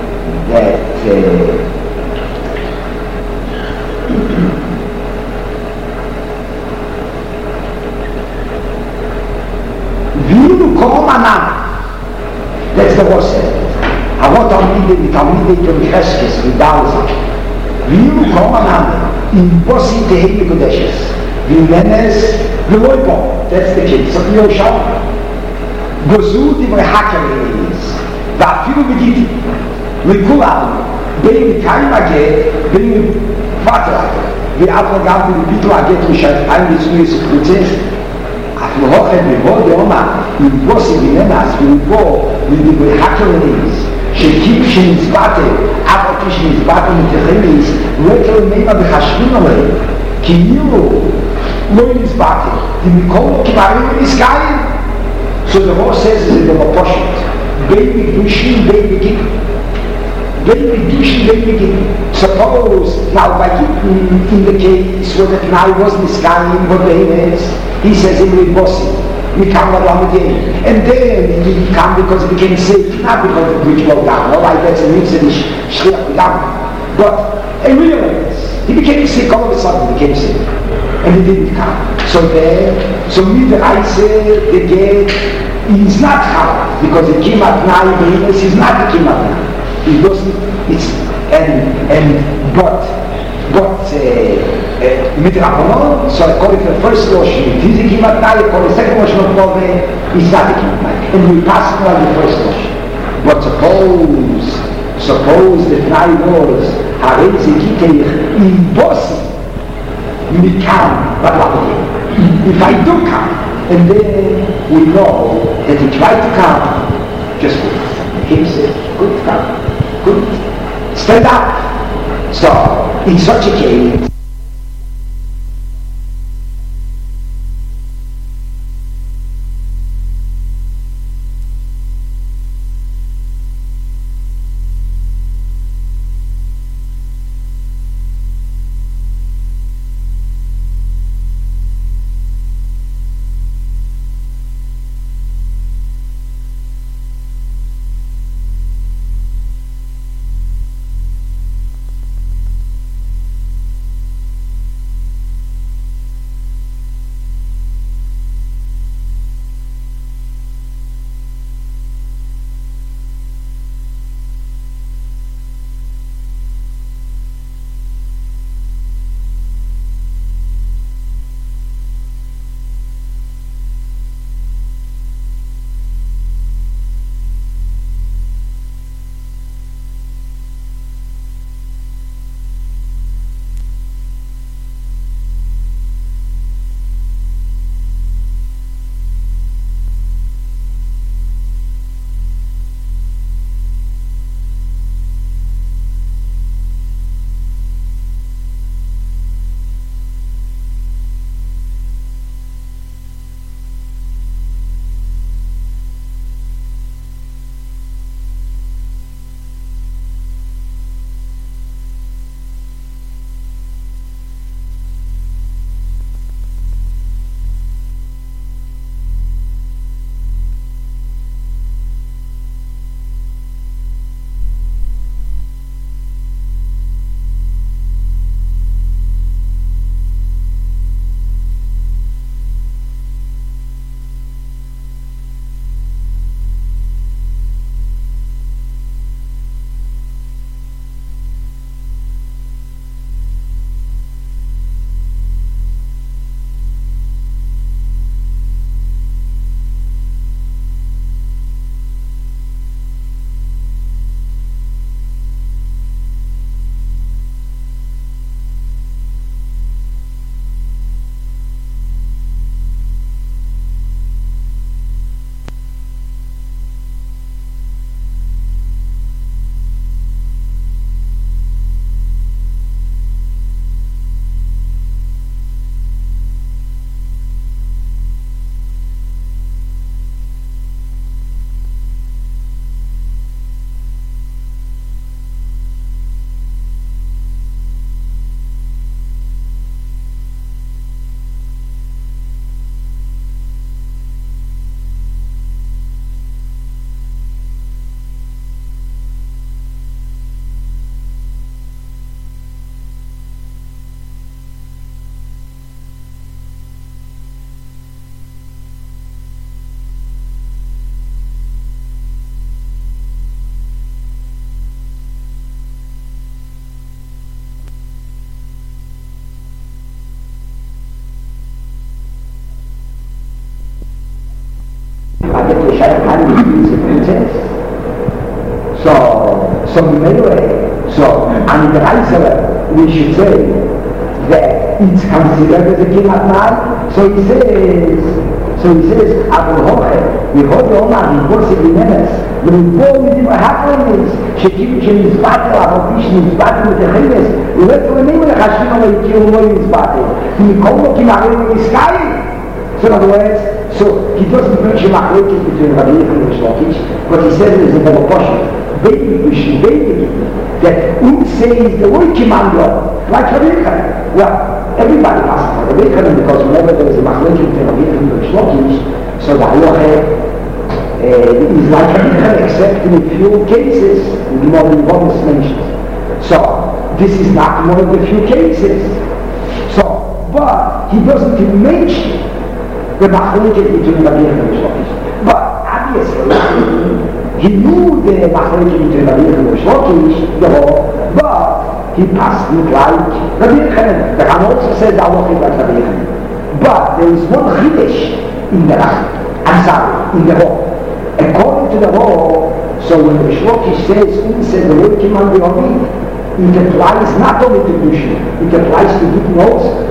[SPEAKER 1] that's the Rosh says. I want to read the Mecheskes, the Dalzak. Viu Komanam in Bossi Tehei Kodeshes. Vimenes Veloibo. That's the case. So you shall Gozu Divrei Hakeres. Vafilu Mediti. Likulam. Bein Kaim Aget. Bein Vater Aget. Vi Afragam Bitu Aget Mishat Ein Mitzunis Prozess. אנחנו הולכים לבוא דאומה, לבוא סביבנס ולבוא לדברי הקרניס שנצבעתם, אף אותי שנצבעתם מתחמיס, לא תלמימה בחשבים עליהם, כאילו לא נצבעתם, ומכל כמרים ונזכאים. So the Rosh says is the opposite. Baby Kedushin, baby Gittin. Baby Kedushin, baby Gittin. Suppose, now by Gittin, in the case where the Pnai was Nizkayim, what the name is, he says in the Bossi, we come along again. And then we come because it became safe, not because the bridge broke down. All right, that's a mitzvah, Shriach But in real ways, he became sick, all of a sudden he became sick. And he didn't come. So Midrash, the gate is not Chal, because the Kimat Nai is not the Kimat Nai. It doesn't, it's, but Midrash, so according to the first notion, it is the Kimat Nai, according to the second notion of Tove, it's not the Kimat Nai. And we pass it on the first notion. But suppose the Nai was, Harei Zekitech, impossible. If I do come, and then we know that he tried to come, just good. He said, good come, good, stand up. So, in such a case, on the right we should say that it's considered as a Kimat Nai. So he says, Abu Hoche, we hold on and possibly nemes. But what happened is, Shekim is battle, Abu Bishin is battle with the Chemes. We went to the name of the Hashim of the Kiyomoy is battle. He called Kimarim in the sky. So in other words, so he doesn't mention Machlokes between Rabbi Yechon and Shlokish, but he says there's a double portion. Basically, that says the word Kimando, like Rabbi Yechon. Well, everybody passes for Rabbi Yechon because whenever there is a Machlokes between Rabbi Yechon and Shlokish, so the Halacha is like Rabbi Yechon, except in a few cases, the more than one is mentioned. So this is not one of the few cases. So but he doesn't even mention the machlokes between Rabbi Yochanan and Reish Lakish. But obviously, he knew the machlokes between Rabbi Yochanan and Reish Lakish, but he passed it like Rabbi Yochanan. The Ram also says that Halacha like Rabbi Yochanan. But there is one chiddush in the Ram, in the law. According to the law, so when Reish Lakish says the word Kiman B'Yomid, it applies not only to Gushin, it applies to Gittin also.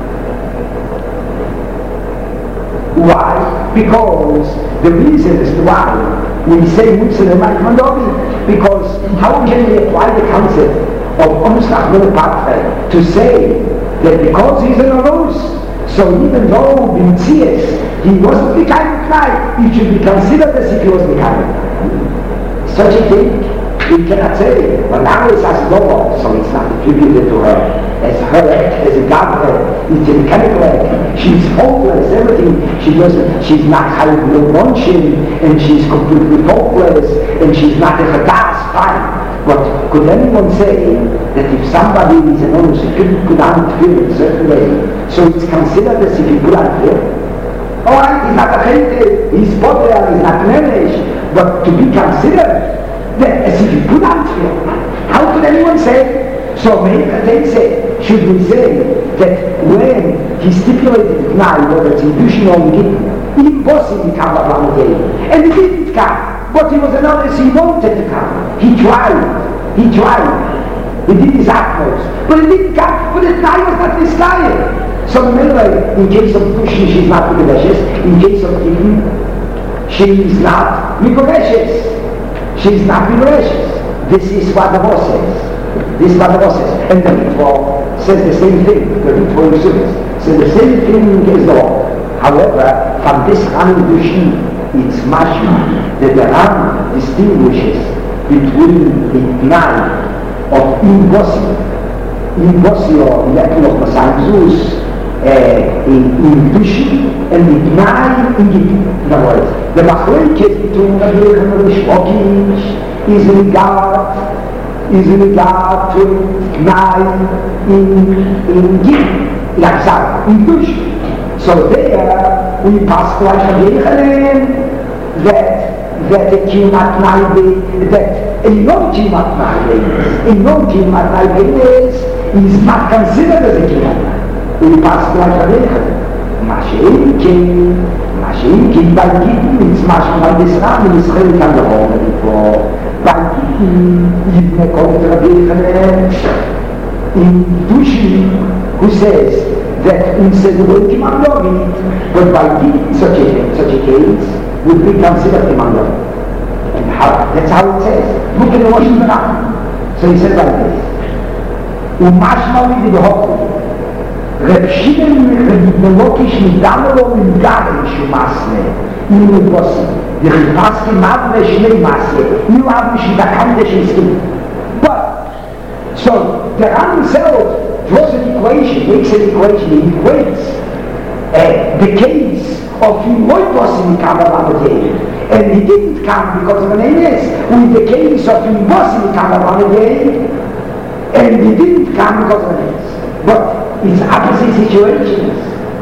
[SPEAKER 1] Why? Because the reason is why we say Mutzel and Mike Mandobi, because how can we apply the concept of Omslach Menepatre to say that because he's an Arus, so even though B'Mitzias, he wasn't the kind of guy, he should be considered as if he was the kind of guy. Such a thing, we cannot say. But now it's as law, so it's not attributed to her. As her act, as a God act, it's a mechanical act. She's hopeless, everything. She's not having no function, and she's completely hopeless, and she's not a chadas, fine. But could anyone say that if somebody is an honest, he could not feel in a certain way, so it's considered as if he could not feel? Alright, he's not a chayte, he's potter, he's not blemish, but to be considered that as if he could not feel, how could anyone say? So maybe they say, should we say that when he stipulated the night, whether it's in Dushin or in Gittin, impossible to come up on the day, and he didn't come, but he was another, he wanted to come. He tried, he did his utmost, but he didn't come, but the night was not this guy. So remember, in case of Dushin, she's not Mikoveshes, in case of Gittin, she is not Mikoveshes. She's not Mikoveshes. This is what the law says. This is what the law says. And the Ritva says the same thing. The Ritva Yusufis says the same thing as the law. However, from this Ram Dushi, it's mashma that the Ram distinguishes between the Tnai of Imbossi or Level of Masai Zeus in Dushi and the Tnai in Gittin. In other words, the machlokes between Rabbi Yochanan and Reish Lakish is in regard to Tnai in Gittin, like that, in Dushi. So there we pass like Rabbi Yochanan that a Kimat Nai that a non-Kimat Nai is not considered as a Kimat Nai. We pass like Rabbi Yochanan. Mashiach by Gittin, it's Mashiach by this Ram, it's really kind of all by Gittin, even according to Rabbi Yochanan, in Dushi, who says that instead of a Kiman Lovit, but by Gittin, such a case, would be considered Kiman Lovit. And that's how it says. Look at the Washington Ram. So he says like this. Umashma with the Hoffman. Reb Shimon Lakish Midamelo Midare Shumasne Ilu Bossi the Chipaski Mavne Shnei Masne Ilu Avu Shidakande Shiskin. But so the Ram himself draws an equation, makes an equation, he equates the case of Imoy Bossi Mikavalamade, and he didn't come because of an illness, with the case of Bossi Mikavalamade, and he didn't come because of an illness. But it's opposite situations.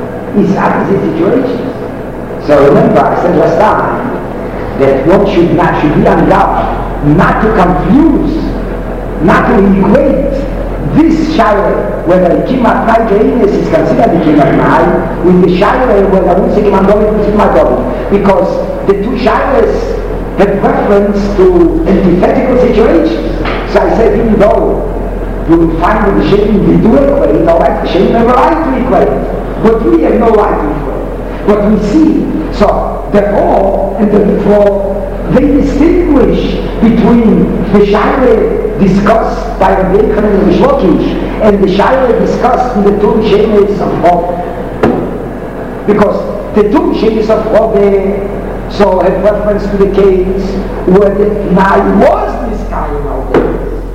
[SPEAKER 1] So remember, I said last time that one should be on guard not to confuse, not to equate this shayre, whether Kimat Nai Geines is considered the Kimat Nai, with the shayre whether Mutzik Mandovi is Kimat Dovi, because the two shayres have reference to antithetical situations. So I said, even though you will find that the Shem we do equate, alright, the Shem have a right to equate, but we have no right to equate. But we see, so the law and the Ritva, they distinguish between the Shaila discussed by Rabbi Yochanan and Reish Lakish and the Shaila discussed in the two Shemes of Chov. Because the two Shemes of Chov, so have reference to the case where the Nai was miscarrying out there.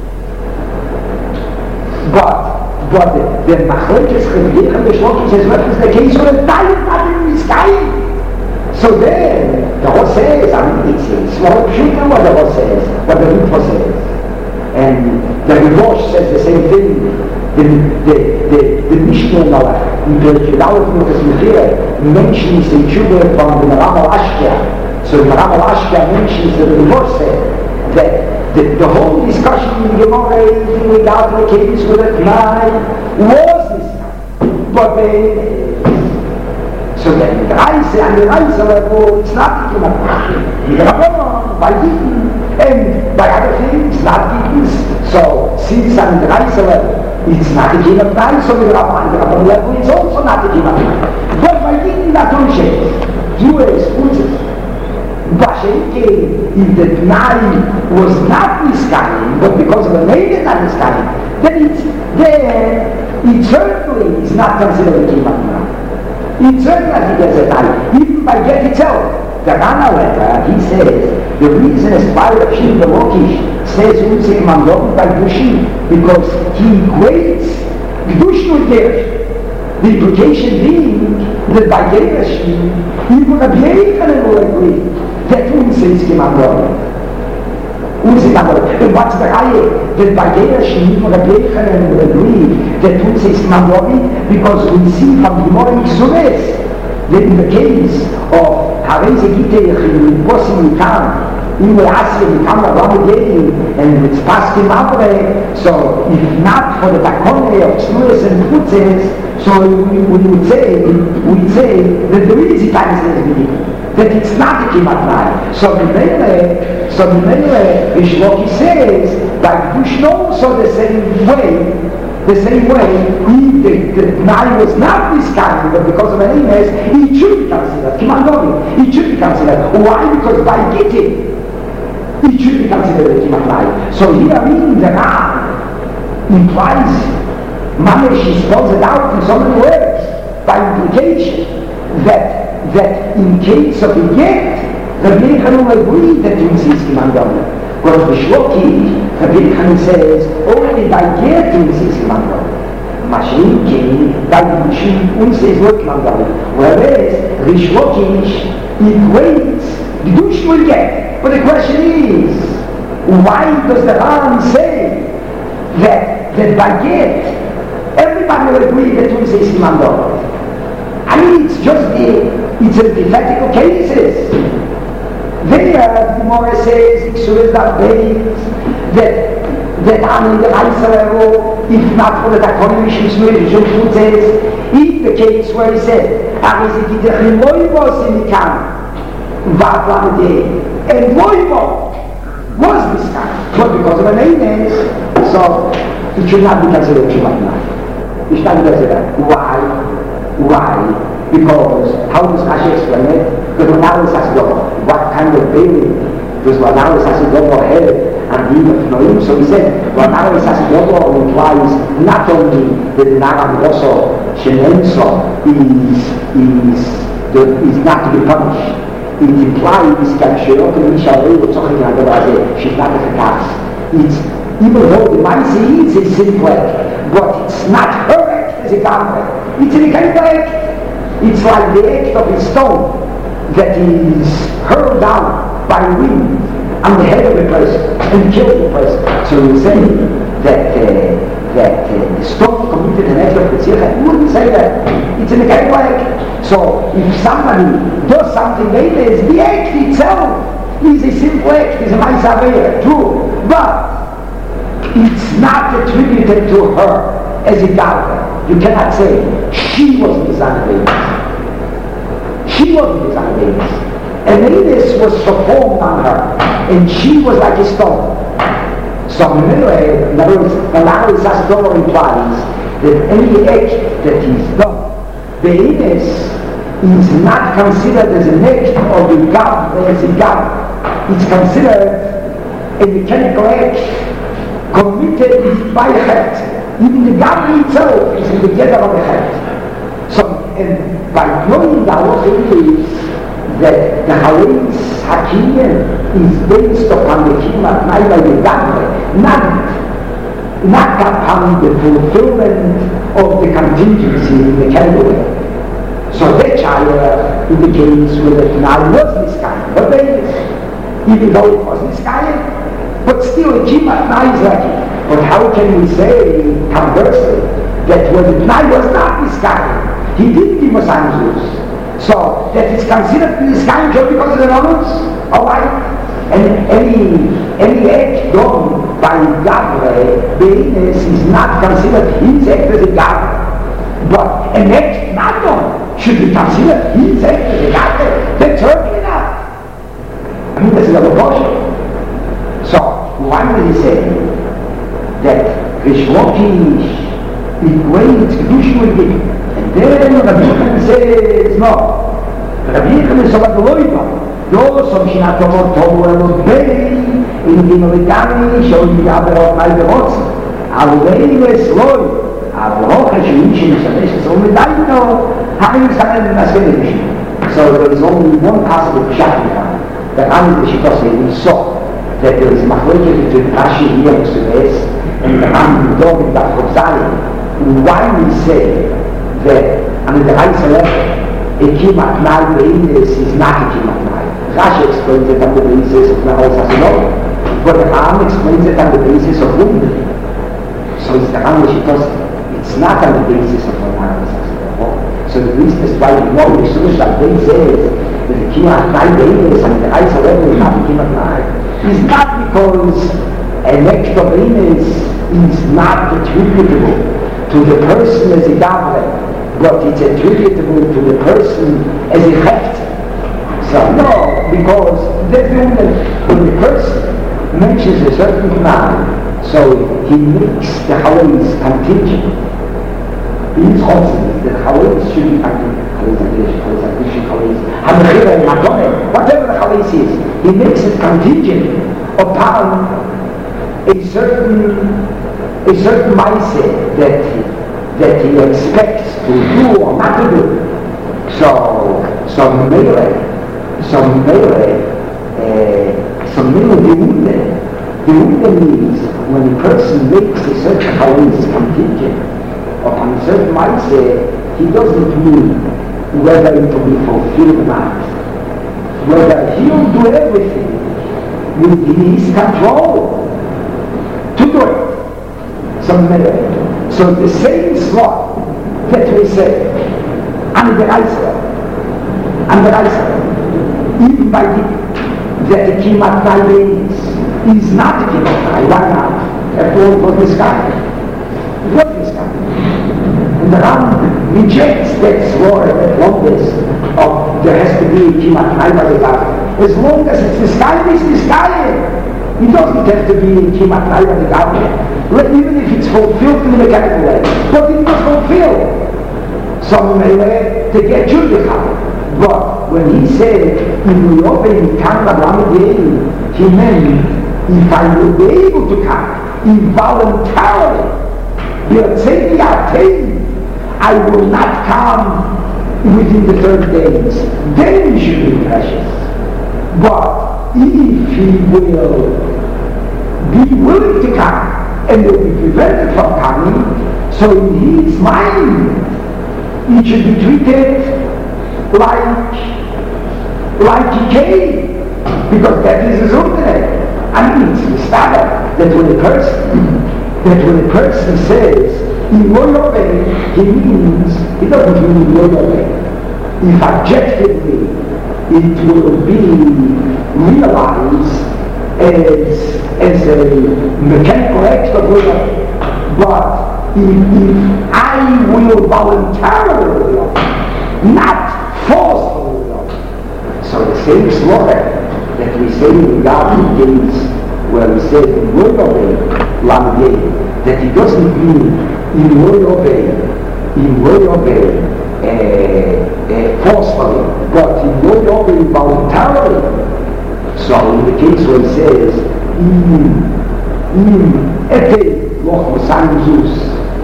[SPEAKER 1] But the Machlokes Rabbi Yochanan and Reish Lakish has reference to the case where the Nai is not miscarrying. So then, the Ro says, it's more pure what the Ro says, what the Ritva says. And the Rivosh says the same thing, the Mishnah in Malach. in Pirkei nur das Mechire, Menschen ist die Tshuva von dem Ramal Ashkia. So the Ramal Ashkia mentions the divorce that the whole discussion in the Gemara without the case with a Tnai was this time. But so that the Reise and the Reise level, it's not the Gemara. By Gittin, and by other things, not Gittins. So since on the Reise level, it's not a king of nine, so the Rabban level, it's also not a king of nine. But by Gittin, that don't change. US puts it. Bashenke, if the Tnai was not Niskanim, but because of the name not Niskanim, then it's there, eternally is not considered a king of nine. Eternally there's a time. Even by Get itself, the Rana letter, he says, the reason is why the Shin the Wokish says Unsik Mandom by Dushi, because he equates Gdush with Gerish. The implication being that by Gerish, even a Biechanen will agree that Unsik Mandom. Unsik Mandom. And what's the Reihe? That by Gerish, even a Biechanen will agree that Unsik Mandom, because we see from the morning Suez that in the case of Hareze Gitech in Bosim Nikan, in the Asya Nikan Ramadan, and it's past in Mavre, so if not for the Takone of Shmuels and Futzes, so we would say that there is a time that it's not a Kimat Nai. So the Mele, Rishloki says, like Bushno, so the same way, if the Nai was not this kind, but because of an illness, it should be considered. Kimandori, it should be considered. Why? Because by Gittin, it should be considered a Kimat Nai. So here, the Ra implies, Mamesh is spells it out in so many words, by implication, that in case of a get, the Bechanu will agree that you see Kimandori. Whereas the Shloki, the Bechanu says, only by get you see Kimandori. Mashiach, by Bushim, und says what Kimandori. Whereas Rish Lakish equates Gdush will get. But the question is, why does the Ram say that by get, everybody will agree that you see Kimandori? I mean, it's antithetical cases. There, the Gemara says, that I'm in the level, if not for the Takonim Shmuel says, in the case where he said, and Loivo was this kind, but because of the name, so it should not be considered Kimat Nai. It should not be considered. Why? Because, how does Rashi explain it? Because Wanaris has what kind of baby does Wanaris has have and being of Noim? So he said, Wanaris has implies not only that the Nagam also Shenenso is not to be punished. It implies that she's not a cast. It's even though the Maisi is a simple act, but it's not her act as a government. It's an act. It's like the act of a stone that is hurled down by wind on the head of a person and kills the person. So you say that the stone committed an act of Petzilcha. You wouldn't say that. It's an act. So if somebody does something later, the act itself is a simple act, is a Ma'aseh, true. But it's not attributed to her as a daughter. You cannot say she was Mizan Beis. She wasn't Mizan Beis. And Elis was performed on her, and she was like a stone. So in other words, the Lari Sasdor implies that any act that is done, the Elis is not considered as an act of the God as a God. It's considered a mechanical act committed by a head. Even the God itself is in the together of the head. So, and by knowing the halacha is that the Halayis Hakiyah is based upon the Kimat Nai by the God, not upon the fulfillment of the contingency in the mechanical way. So that child indicates whether Nai was Niskayin, but even though it was Niskayin, but still a Kimat Nai is like it. But how can we say, conversely, that when the Nai was not Niskayin, He didn't give Messiah Zeus. So that is considered in this kind just because of the knowledge. Alright? And any act done by Gabriel, Beines, is not considered his act as a Gabriel. But an act not done should be considered his act as a Gabriel. That's certainly not. I mean, this is a proportion. So, why will he say that Krishmokish equates Kedushin with Gittin? And then Rabbi Yochanan says, no. Rabbi Yochanan is about the Loiva. Those of Shinatomot Tohu Bey in the Noritani show the other of my devotion. Alweiles Loi, Alhocha Shunishin Shamesh, so Medaino, having started in Askenedish. So there is only one possible Pshat. The Rambam Shitosei saw that there is a Machlokes between Rashi here and Suez, and the Rambam Dov in Daf Chofzalin. Why we say that under the Reise level, a Kimat Nal Beines is not a Kimat Nal. Rashi explains it on the basis of Nahos Hasinov, but the Rambam explains it on the basis of Wundri. So it's the Rambam Shitosei. It's not on the basis of Nahos Hasinov. So the reason is why we know the Sunnah Shabbat says that the Kimat Nal Beines and the Reise level is not a Kimat Nal. It's not because an act of Beines is not attributable to the person as a Gabriel, but it's attributable to the person as a Hecht. So no, because that's the only when the person mentions a certain command, so he makes the Hawais contingent. He's confident that Hawais should be contingent. Whatever the Hawais is, he makes it contingent upon a certain mindset that he expects to do or not to do. So the Wunde means when a person makes a certain Hawais contingent upon a certain mindset, he doesn't mean whether it will be fulfilled or not. Whether he'll do everything within his control to do it. So the same slot that we say, and the Reise, even by that the Kimat Nal is not the Kimat Nal. Why not? After all, it was this guy. It was this guy. And the Ram rejects that swore that oneness of there has to be a Kimat Nal by the God. As long as it's this guy, it's this guy. It doesn't have to be Kimat Nal by the God. Even if it's fulfilled in the mechanical way. But it was fulfilled. Some way to get you the Chal. But when he said, if we open Kanda Lamed, he meant, if I will be able to come involuntarily, I will not come within the 30 days. Then he should be precious. But if he will be willing to come, and will be prevented from coming, so in his mind, it should be treated like he came, because that is his ultimate. I mean, it's the standard that when a person says, in will obey, he means, he doesn't mean will obey. If objectively it will be realized as a mechanical act of will, but if I will voluntarily will, not forcefully will. So the same slaughter that we say in God days, where we say in will obey, that it doesn't mean in will obey forcefully, but in will obey voluntarily. So in the case where he says, Ete Loch Messiah Zeus,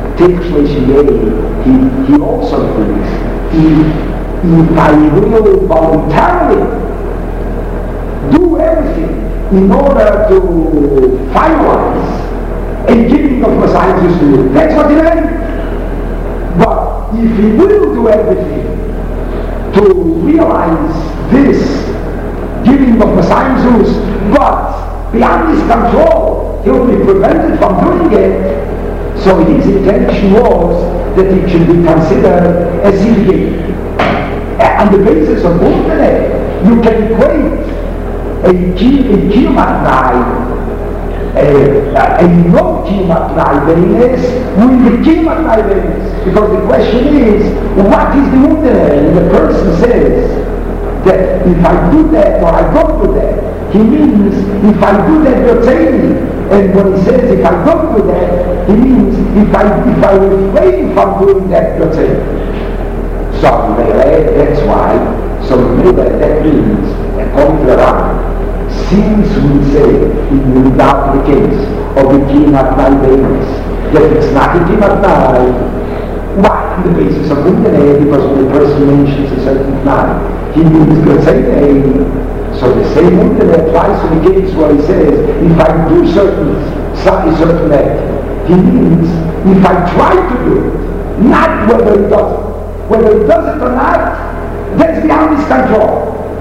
[SPEAKER 1] he also thinks, if I will voluntarily do everything in order to finalize a giving of Messiah Zeus to you, that's what he meant. But if he will do everything to realize this giving of Messiah Zeus, but beyond his control, he will be prevented from doing it. So his intention was that it should be considered as illegal. On the basis of Mundane, you can equate a Kiyomatnai, a no-Kiyomatnai Beines with the Kiyomatnai Beines. Because the question is, what is the Mundane? And the person says that if I do that or I don't do that, he means if I do that, you're saying me. And when he says if I don't do that, he means if I refrain from doing that, you're saying me. So that's why, that means, according to the Rambam, since we say without the case of the Kiyomatnai Beines, that it's not a Kiyomatnai, why? On the basis of Mundane, because when the person mentions a certain Tnai, he means G'tzei. So the same Mundane applies to the case where he says, if I do certain act, he means if I try to do it, not whether he does it. Whether he does it or not, that's beyond his control.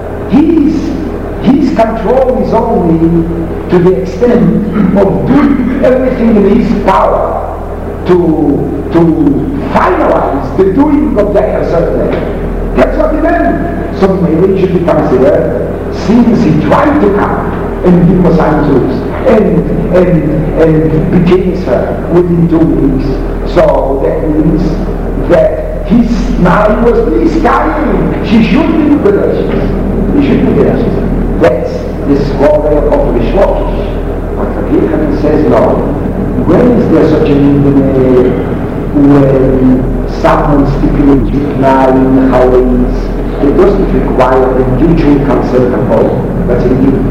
[SPEAKER 1] His control is only to the extent of doing everything in his power to finalize the doing of that certain act. That's what he meant. So maybe it should be considered, since he tried to come and give us answers and became her within 2 weeks. So that means that his mind was misguiding. She should be with us. He should be with us. That's this small way of Shlokish. But the Kirchen says no. When is there such a need when someone stipulates Yuknai in the Hawaiis? It doesn't require the mutual consent of both. That's a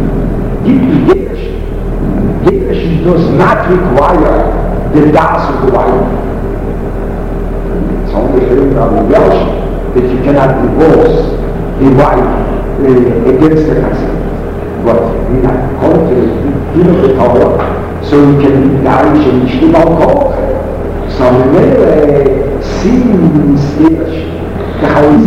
[SPEAKER 1] Yiddishkeit does not require the das of the wife. It's only written on the Welsh that you cannot divorce a wife against the consent. But we are called to the Torah, so you can die and live alcohol. So since the Hawaii's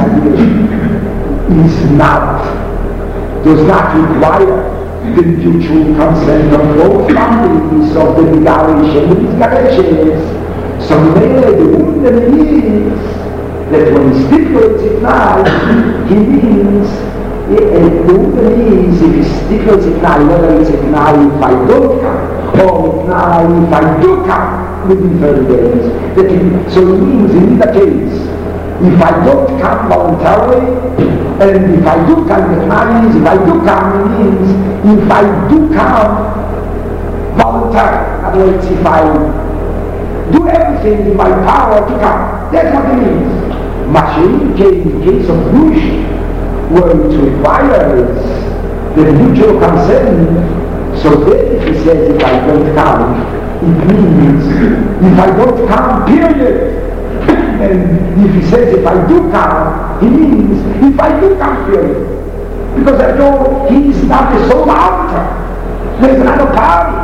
[SPEAKER 1] does not require the mutual consent of both families of the Megarish and the Mizgareshes. So the Mundane is that when he stipulates it now, he means, the Mundane is if he stipulates it now, whether it's it now if I don't come, or now if I do come within 30 days. So it means in either case, if I don't come voluntarily, and if I do come, the Tnai is if I do come, it means if I do come voluntarily. In other words, if I do everything in my power to come. That's what it means. Mashiach came in the case of Bush, where it requires the mutual consent. So then if he says if I don't come, it means if I don't come, period. And if he says if I do come, he means if I do come, period. Because I know he is not the sole arbiter. There's another party.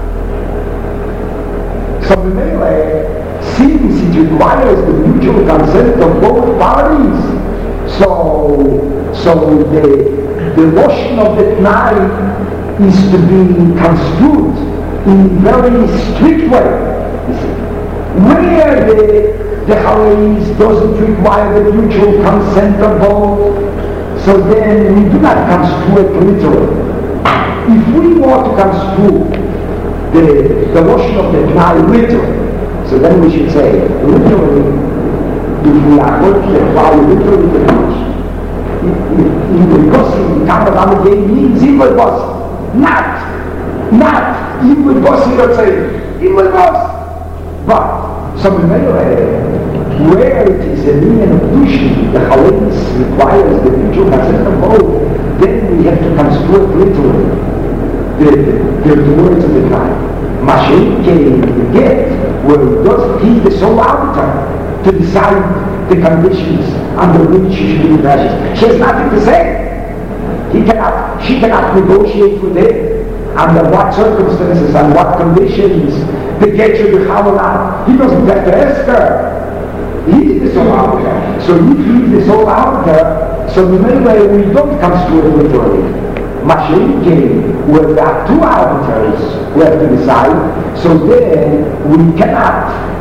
[SPEAKER 1] So the melee, since it requires the mutual consent of both parties, so the washing of the Tnai is to be construed in a very strict way. Where the Hawaiis doesn't require the mutual consent of both, so then we do not construe it literally. If we want to construe the washing of the Tnai literally, so then we should say, literally, if we are going to apply literally the wash, in the Gossi, the Kabbal means evil boss, not evil boss, let's say, evil boss. But, so where it is a meaning of Dushi, the Hawaiis requires the mutual consent of both, then we have to construe it literally, the words of the time. Mashiach came to get where he's the sole arbiter to decide the conditions under which she should be precious. She has nothing to say. She cannot negotiate with him under what circumstances and what conditions the get should be held out. He doesn't have to ask her. He's the sole arbiter. So if he's the sole arbiter, so the main way we don't construe it literally. Mashiach came where there are two arbiters who have to decide, so then we cannot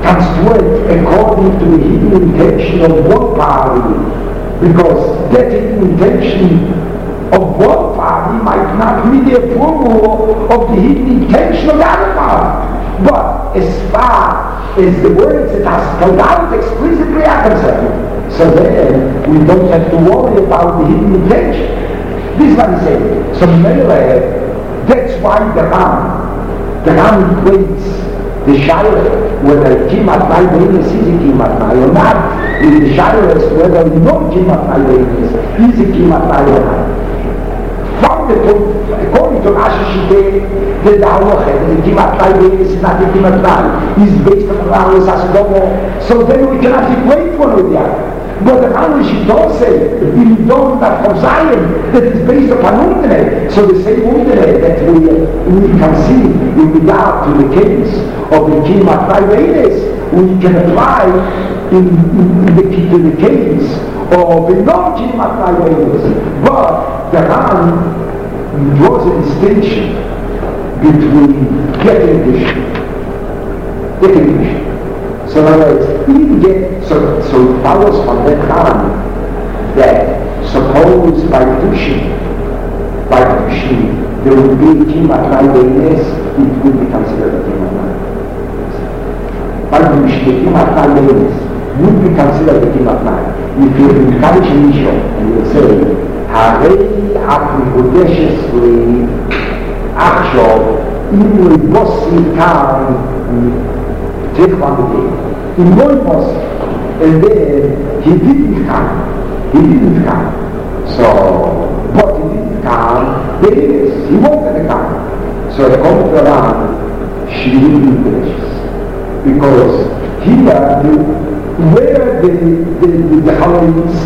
[SPEAKER 1] construct according to the hidden intention of one party, because that hidden intention of one party might not be the approval of the hidden intention of the other party. But as far as the words that are spelled out explicitly are concerned, so then we don't have to worry about the hidden intention. This is what he said. So that's why the Ram equates the Shire, whether Kimat Naivenis is a Kimat Nai or not, with the Shire as whether no Kimat Naivenis is a Kimat Nai or not. From the point, according to Rashi Shiteh, the Halacha, the Kimat Naivenis is not the Kimat Nai, is based on Rambam Sasadomo, so then we cannot equate one with the other. But the Rambam Shiteh say, in Dom that from Zion, that is based upon Undene. So the same Undene that we can see in regard to the case of the Kimat Naivenis, we can apply to the case of the non-Kimat Naivenis. But the Rambam draws a distinction between getting addition. So in other words, even so it follows from that Rambam that suppose by Kedushin, there would be a Kimat Naivenis, it would be considered a Kimat Nai. By Kedushin, the Kimat Naivenis would be considered a Kimat Nai. If you encourage a mission and you say, Harei Akri Godeshesli Achshov Inu Bossi Kam take one day. In one was, and then he didn't come. So, but he didn't come, he wanted to come. So I come to Ram, she didn't delicious. Because here, where the Halalis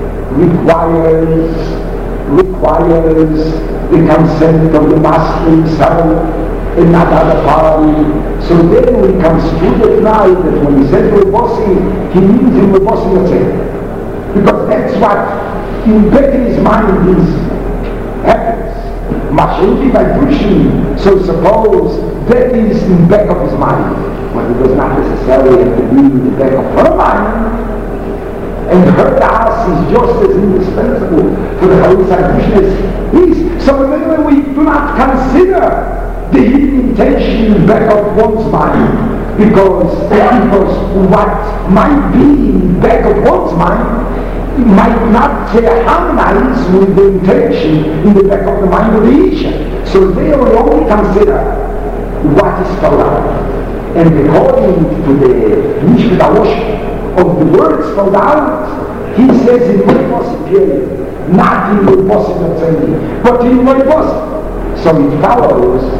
[SPEAKER 1] requires the consent of the master himself, and not other party. So then we construe it now that when he says Rebossi, he means in Rebossi yourself. Because that's what in back in his mind is happens. Mashenki by pushing, so suppose that is in back of his mind. But it does not necessarily have to be in the back of her mind. And her das is just as indispensable for the Halalis Krishna's. So remember, we do not consider the hidden intention back of one's mind, because what might be in back of one's mind might not harmonize with the intention in the back of the mind of the Isha. So they will only consider what is spelled out. And according to the Mishpah of the words spelled out, he says in Rebossi period, not in Rebossi Natsani, but in Rebossi. So it follows,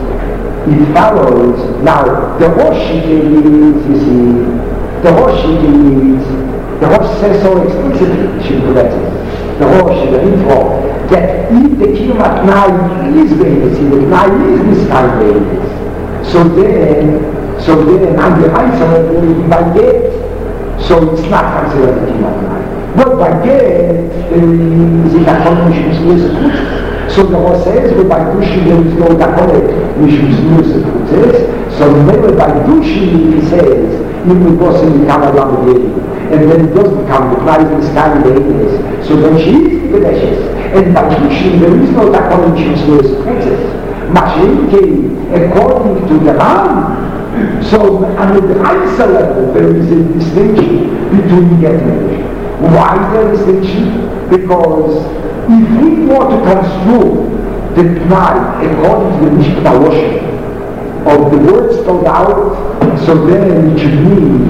[SPEAKER 1] now the Rosh is, you see, the Rosh says so explicitly, the Rosh, the info, that if the Kimat Nai is Beis, the Nai is this kind of Beis. So then, and the answer by get, so it's not considered the Kimat Nai. But by get, the Dakonim is so the Rosh says, but by Dushi there is no Dakonim, which is news. So remember by Dushi he says, it will go in the Kabbalah and then it does become the prize in the sky in the English. So then she is the Kedeshes. And by Dushi there is no Dakonim, she is news princess. Mashenki, according to the Ram, so on the Isa level there is a distinction between get and Kedeshes. Why is there a distinction? Because if we want to construe the Tnai according to the Mishpah of the words spelled out, so then it should mean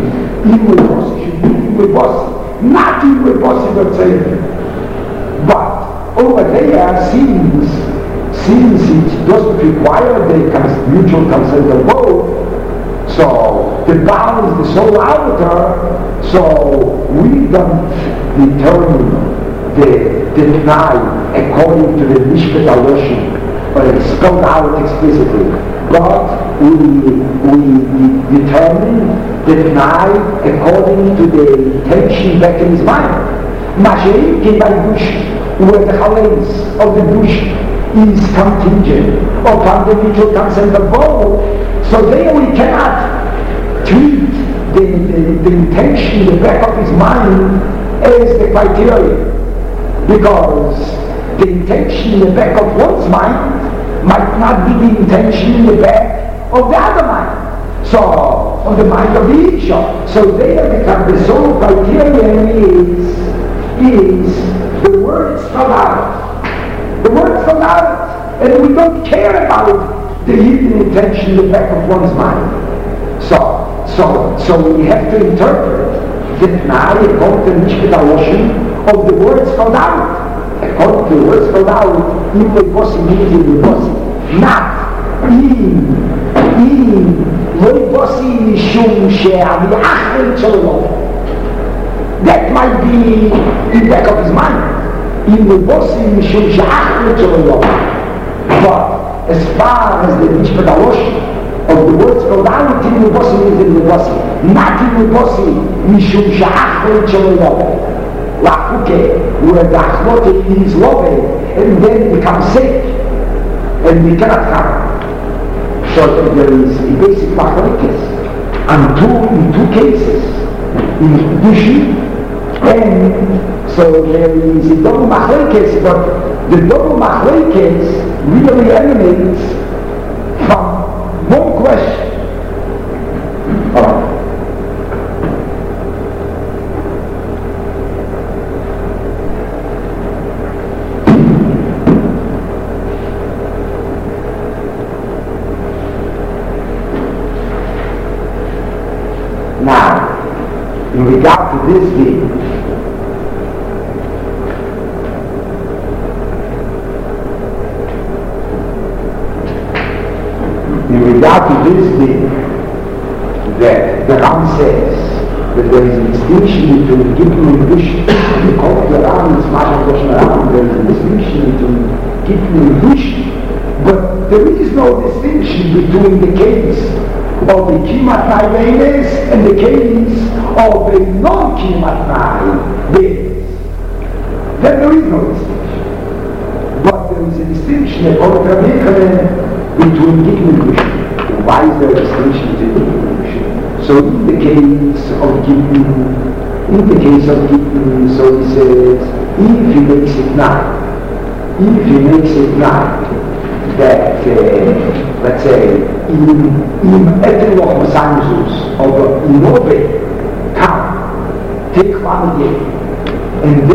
[SPEAKER 1] not in Rebossi, but saying. But over there, since it doesn't require the mutual consent of both, so the bound is the sole arbiter, so we don't determine the Tnai according to the Mishpah Aloshim, but it's spelled out explicitly. But we determine the Tnai according to the intention back in his mind. Mashiach came by Dush, where the Halalis of the Dush is contingent upon the mutual consent of both. So there we cannot treat the intention in the back of his mind as the criteria. Because the intention in the back of one's mind might not be the intention in the back of the other mind. So, on the mind of each. So there the sole criterion is the word spelled out. The word spelled out. And we don't care about the hidden intention in the back of one's mind. So we have to interpret the Tnai according to the Mishpat of the words spelled out. According to the words spelled out, in the Bossi means in the Bossi. Not in Loi Bossi Mishum She'avi Achrin Shalom. That might be in the back of his mind. In the Bossi Mishum She'achrin Shalom. But as far as the Mishpat of the words spelled out, in the Bossi means in the Bossi. Not in the Bossi Mishum She'achrin Shalom. Where the achlote is loving and then becomes sick and we cannot come. So there is a basic machlokes in two cases, in Dushi, and so there is a double machlokes, but the double machlokes really emanates from one question. In regard to this thing, that the Ram says that there is a distinction between Gittin and Dushi. Because the Ram is Mashal Ram, there is a distinction between Gittin and Dushi. But there is no distinction between the case of the Kimat Nai and the case of a non-Kimat Nai. Then there is no distinction. But there is a distinction according to Rabbi Yochanan between Gittin and Dushi. Why is there a distinction between Gittin and Dushi? So in the case of Gittin, so he says, if he makes it night, that, let's say, in Eteloch Masanzus, or in Norway, come, take one day, and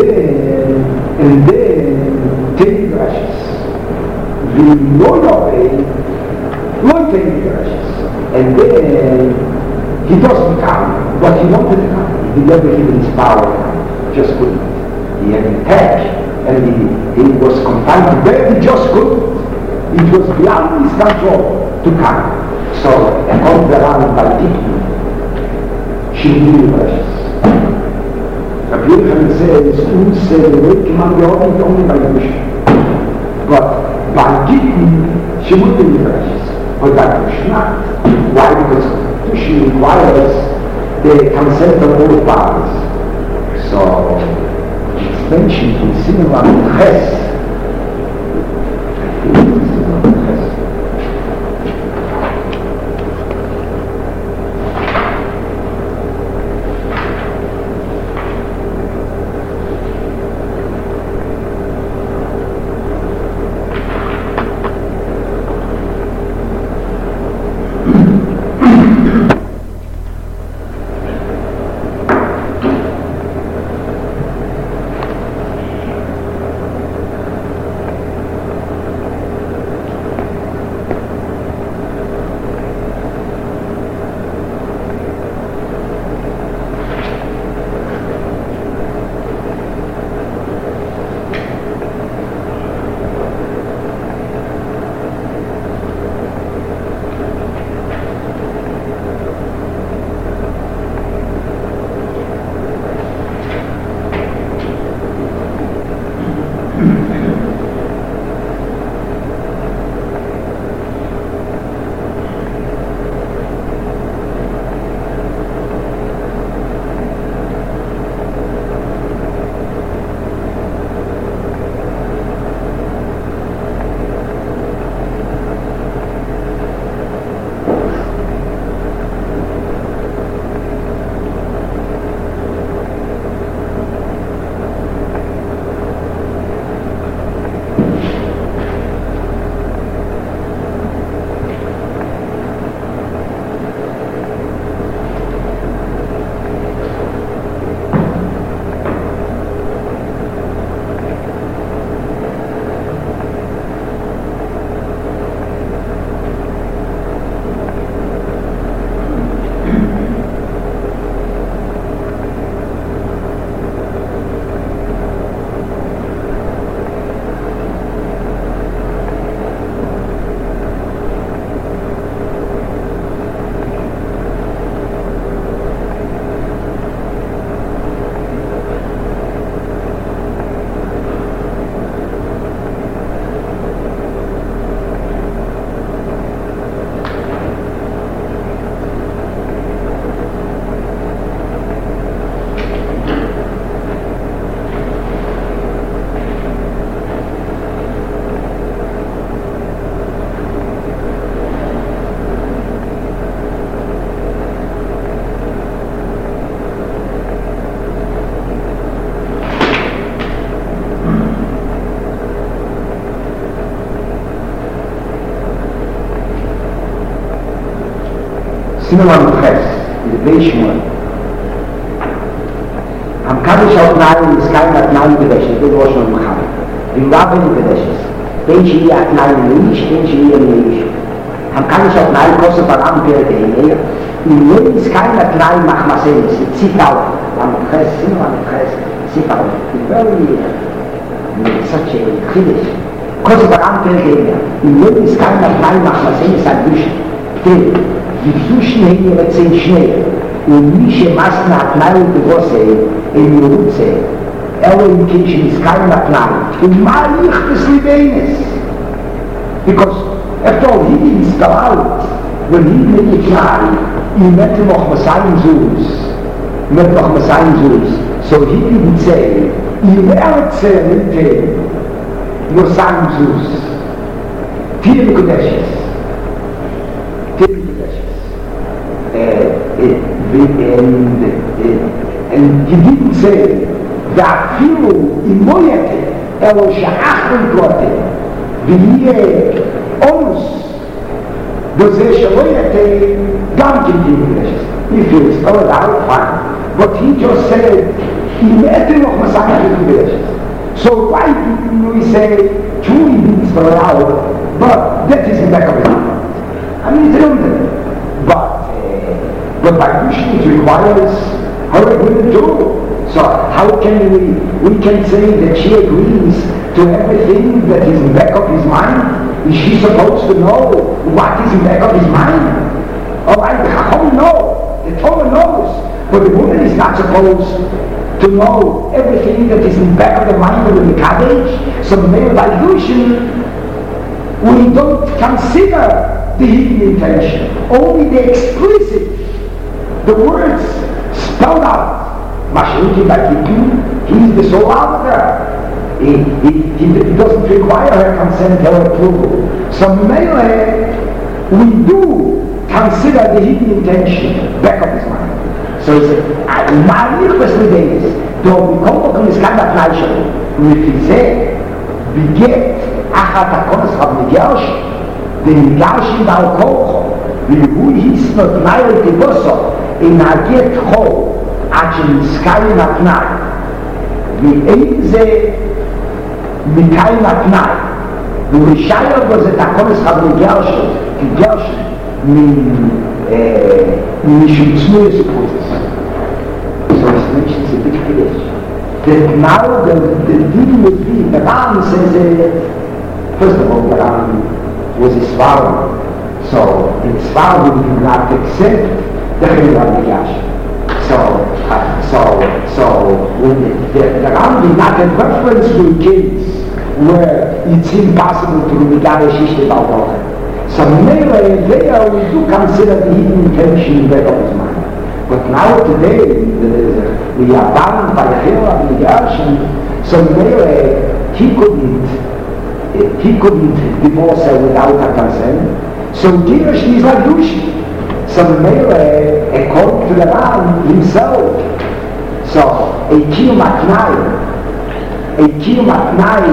[SPEAKER 1] then take the ashes. The Norway, not take the ashes. And then he doesn't come, but he wanted to come. He did everything in his power, just couldn't. He had an attack, and he was confined to bed, he just couldn't. It was beyond his control to come. So, according to the Ram by Gittin, she knew the ashes. Rabbi Yochanan says, wake man the only by Dushi. But by Gittin, she would be the ashes. But by Dushi not. Why? Because Dushi requires the consent of all parties. So, it's mentioned in similar to Ches. Cinema Press, the Beishmur. Am Kaddish auf Nahen ist kein Nahen Gedächtnis, das war schon im Chai. Im Rabbin Gedächtnis. Den Schili hat Nahen nicht, den Schili nicht. Am Kaddish auf Nahen kostet an Ampere der Nähe. Im Leben ist kein Nahen Machmasel, sie zieht auf. Am Press, Cinema Press, zieht auf. Very, such a Kiddish. Kostet an Ampere der Nähe. Im Leben ist kein Nahen Machmasel, ist ein Büschen. Denn die Duschen hängen jetzt in Schnee. Und Mische Massen hat Nein Gewose in Jerutze. In Kitchen ist kein Nein. Und mal nicht des Lebenes. Because after all, he is the out. When he made it klar, he met noch Messiah Zeus. So he didn't say, he erzählt mit dem, nur sein Zeus. Vier Kodeshes. And he didn't say that few in Moyete, Sha'achim Plote, the almost does a Shawoyete, Gamkin English. If you spell it out, fine. But he just said, he met him of Messiah English. So why do we say, true, he didn't spell it out, but that is the back of it. I mean, it's only. But by pushing it requires, how are we going to do? So how can we can say that she agrees to everything that is in the back of his mind? Is she supposed to know what is in the back of his mind? Oh, I don't know. The Torah knows. But the woman is not supposed to know everything that is in the back of the mind of the Kaddish. So maybe by illusion, we don't consider the hidden intention, only the explicit. The words spelled out. Mashriki Bakitu, he's the sole arbiter. He doesn't require her consent or approval. So melee, we do consider the hidden intention back of his mind. So he said, Ma'alich Beslidenis, though we come up in this kind of nation, Rifizeh, Biget, Achat HaKonas Rav Nigersh, the Nigershi Dal Koch, Vihu hieß not Nairo Tiboso, in Aget Ho, Achin Sky Natnai, Vi'eze Mikai Natnai, V'Rishaya was at Akonis Rav Nigersh, Mishutzmur Supporters. So it's mentioned a big Kiddush. That now the deal would be, the Ram says, first of all, the Ram was a Svarim. So in Svarim we did not accept the Chilul HaMikdash. So when the Ram did not have reference to a case where it's impossible to regard Shishte Baltochen. So meanwhile, there we do consider the hidden intention back of his mind. But now today, we are bound by the Chilul HaMikdash, so meanwhile, he couldn't divorce her without her consent. So Girish is like Dushi. So meanwhile, according to the Ram himself, so a Kiyum Atnai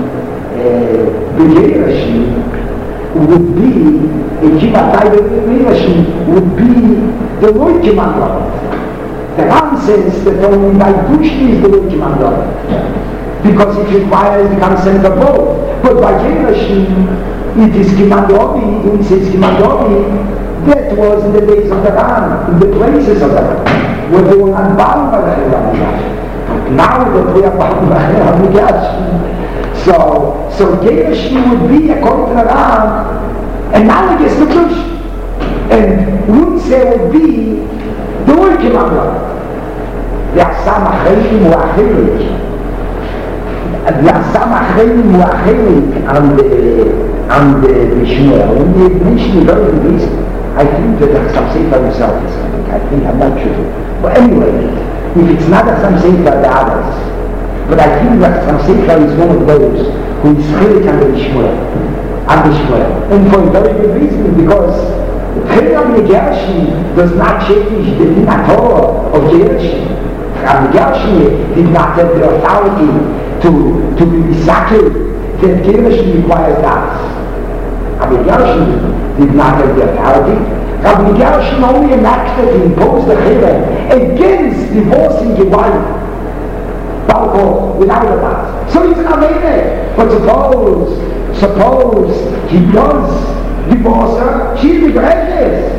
[SPEAKER 1] Begirashi would be, a Kibatai Begirashi would be the Lord Commander. The Ram says that only by Dushi is the Lord Commander, because it requires the consent of both. But by Begirashi, it is Kimandovi, it says Kimandovi. That was in the days of the Ram, in the places of the Ram, where they were not bound by the Chilul HaMikdash. Now that we are bound by the Chilul HaMikdash, so Gerashi would be according to the Ram, analogous to Dush. And Runse would be the working of God. The Asam Achayim U'Achilik. The Asam Achayim U'Achilik and the Mishmur. When they mention the very good reason, I think that the Chassam Sefer himself is something. I think I'm not sure. But anyway, if it's not the Chassam Sefer, the others. But I think that Chassam Sefer is one of those who is really on the Shmuel. And for a very good reason, because Chilul HaMikdash does not change the din at all of Gerashi. HaMikdash did not have the authority to be misakil that Gerashi requires that. HaMikdash did not have the authority, Rabbi Gershon only enacted and imposed the chilek against divorcing your wife, without a doubt. So he's an aveda. But suppose he does divorce her, she's regretted.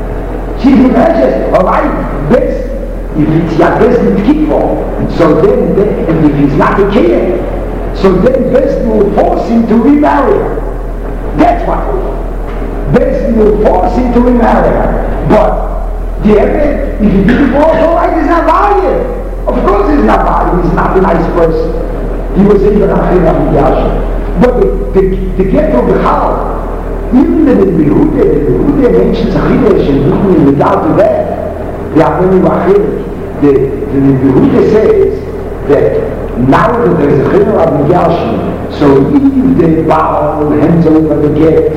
[SPEAKER 1] Alright, best if it's your best in Kippo, so then, and if he's not a kid, so then best will force him to remarry her. That's what best will force him to remarry her. But the Eved, if he did divorce, alright, he's not valued. Of course he's not valued, he's not a nice person. He was even a Chilek Yasha. But the get of the house, even in the Yehuda mentions a Chiddush and in regard to that, the Avnei Wachid, the Yehuda says that now that there is a Chilek of Gershon, so if the Baal hands over the get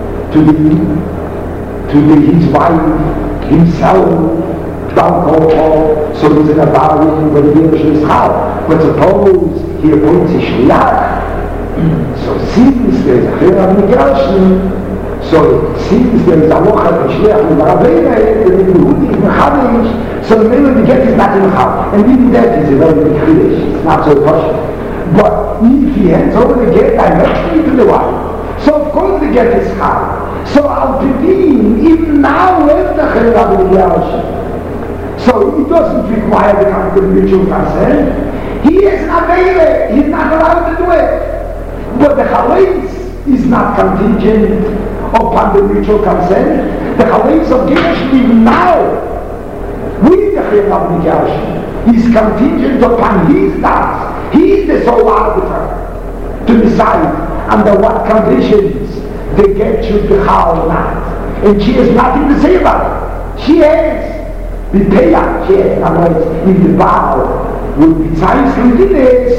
[SPEAKER 1] to his wife, himself, so he's in a Baal where the Gershon is Chal. But suppose he appoints a Shliach, so since there is a Chilek of Gershon, so since there is a Mocha Shliach in the Rabbeinu, the Yehudi is Mechadish, so maybe the get is not in Chal. And even that is a very big Chiddush, it's not so possible. But if he hands over the get directly to the wife, so of course the get is Chal. So Al-Pidim, even now with the Chilek of Gershon, so he doesn't require the kind of mutual consent. He is not available, he's not allowed to do it. But the Chalais is not contingent upon the mutual consent. The Chalais of Gershon, even now, with the Chilek of Gershon, is contingent upon his thoughts. He is the sole arbiter to decide under what conditions the get should be chal or not. And she has nothing to say about it. She has the payout. She has. In other words, if the Baal will be tzayis,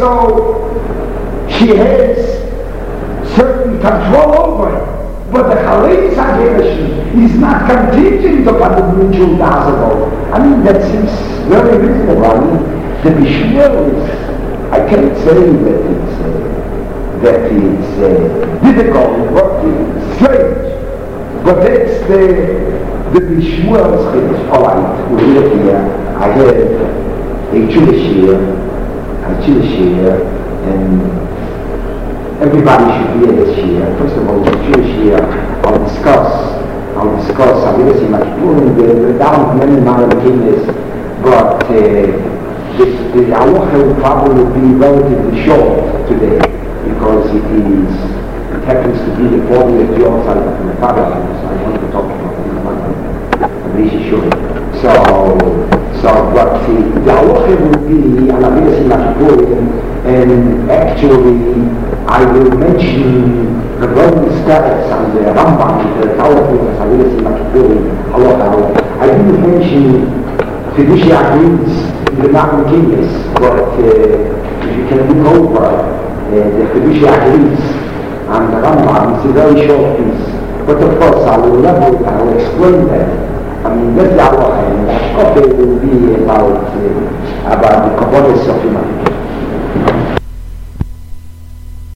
[SPEAKER 1] so she has certain control over it. But the Chalais HaGershon is not contingent upon the mutual dazabo. I mean, that seems very reasonable. I mean, the Bishmir is, I can't say that it's difficult, but it's strange. But that's the Bishmur's Chiddush. All right, we're here. I have a Jewish year, and everybody should be at this year. First of all, the Jewish year, I'll discuss Avidas Yom the down many Maravakinis, but the Halacha will probably be relatively short today, because it happens to be the 40th year of the Father, so I want to talk about it. So, but the Halacha will be on Avidas Yom, and actually I will mention the Roman status and the Rambam, the Talmud, Avidas Yom Halacha. I didn't mention Fiducia agrees in the Magen Kines, but if you can look over the Fiducia agrees and the Rambam, it's a very short piece. But of course I will explain that. I mean, that's the Halacha, and the Hashkofeh will be about the Kabbalah of humanity.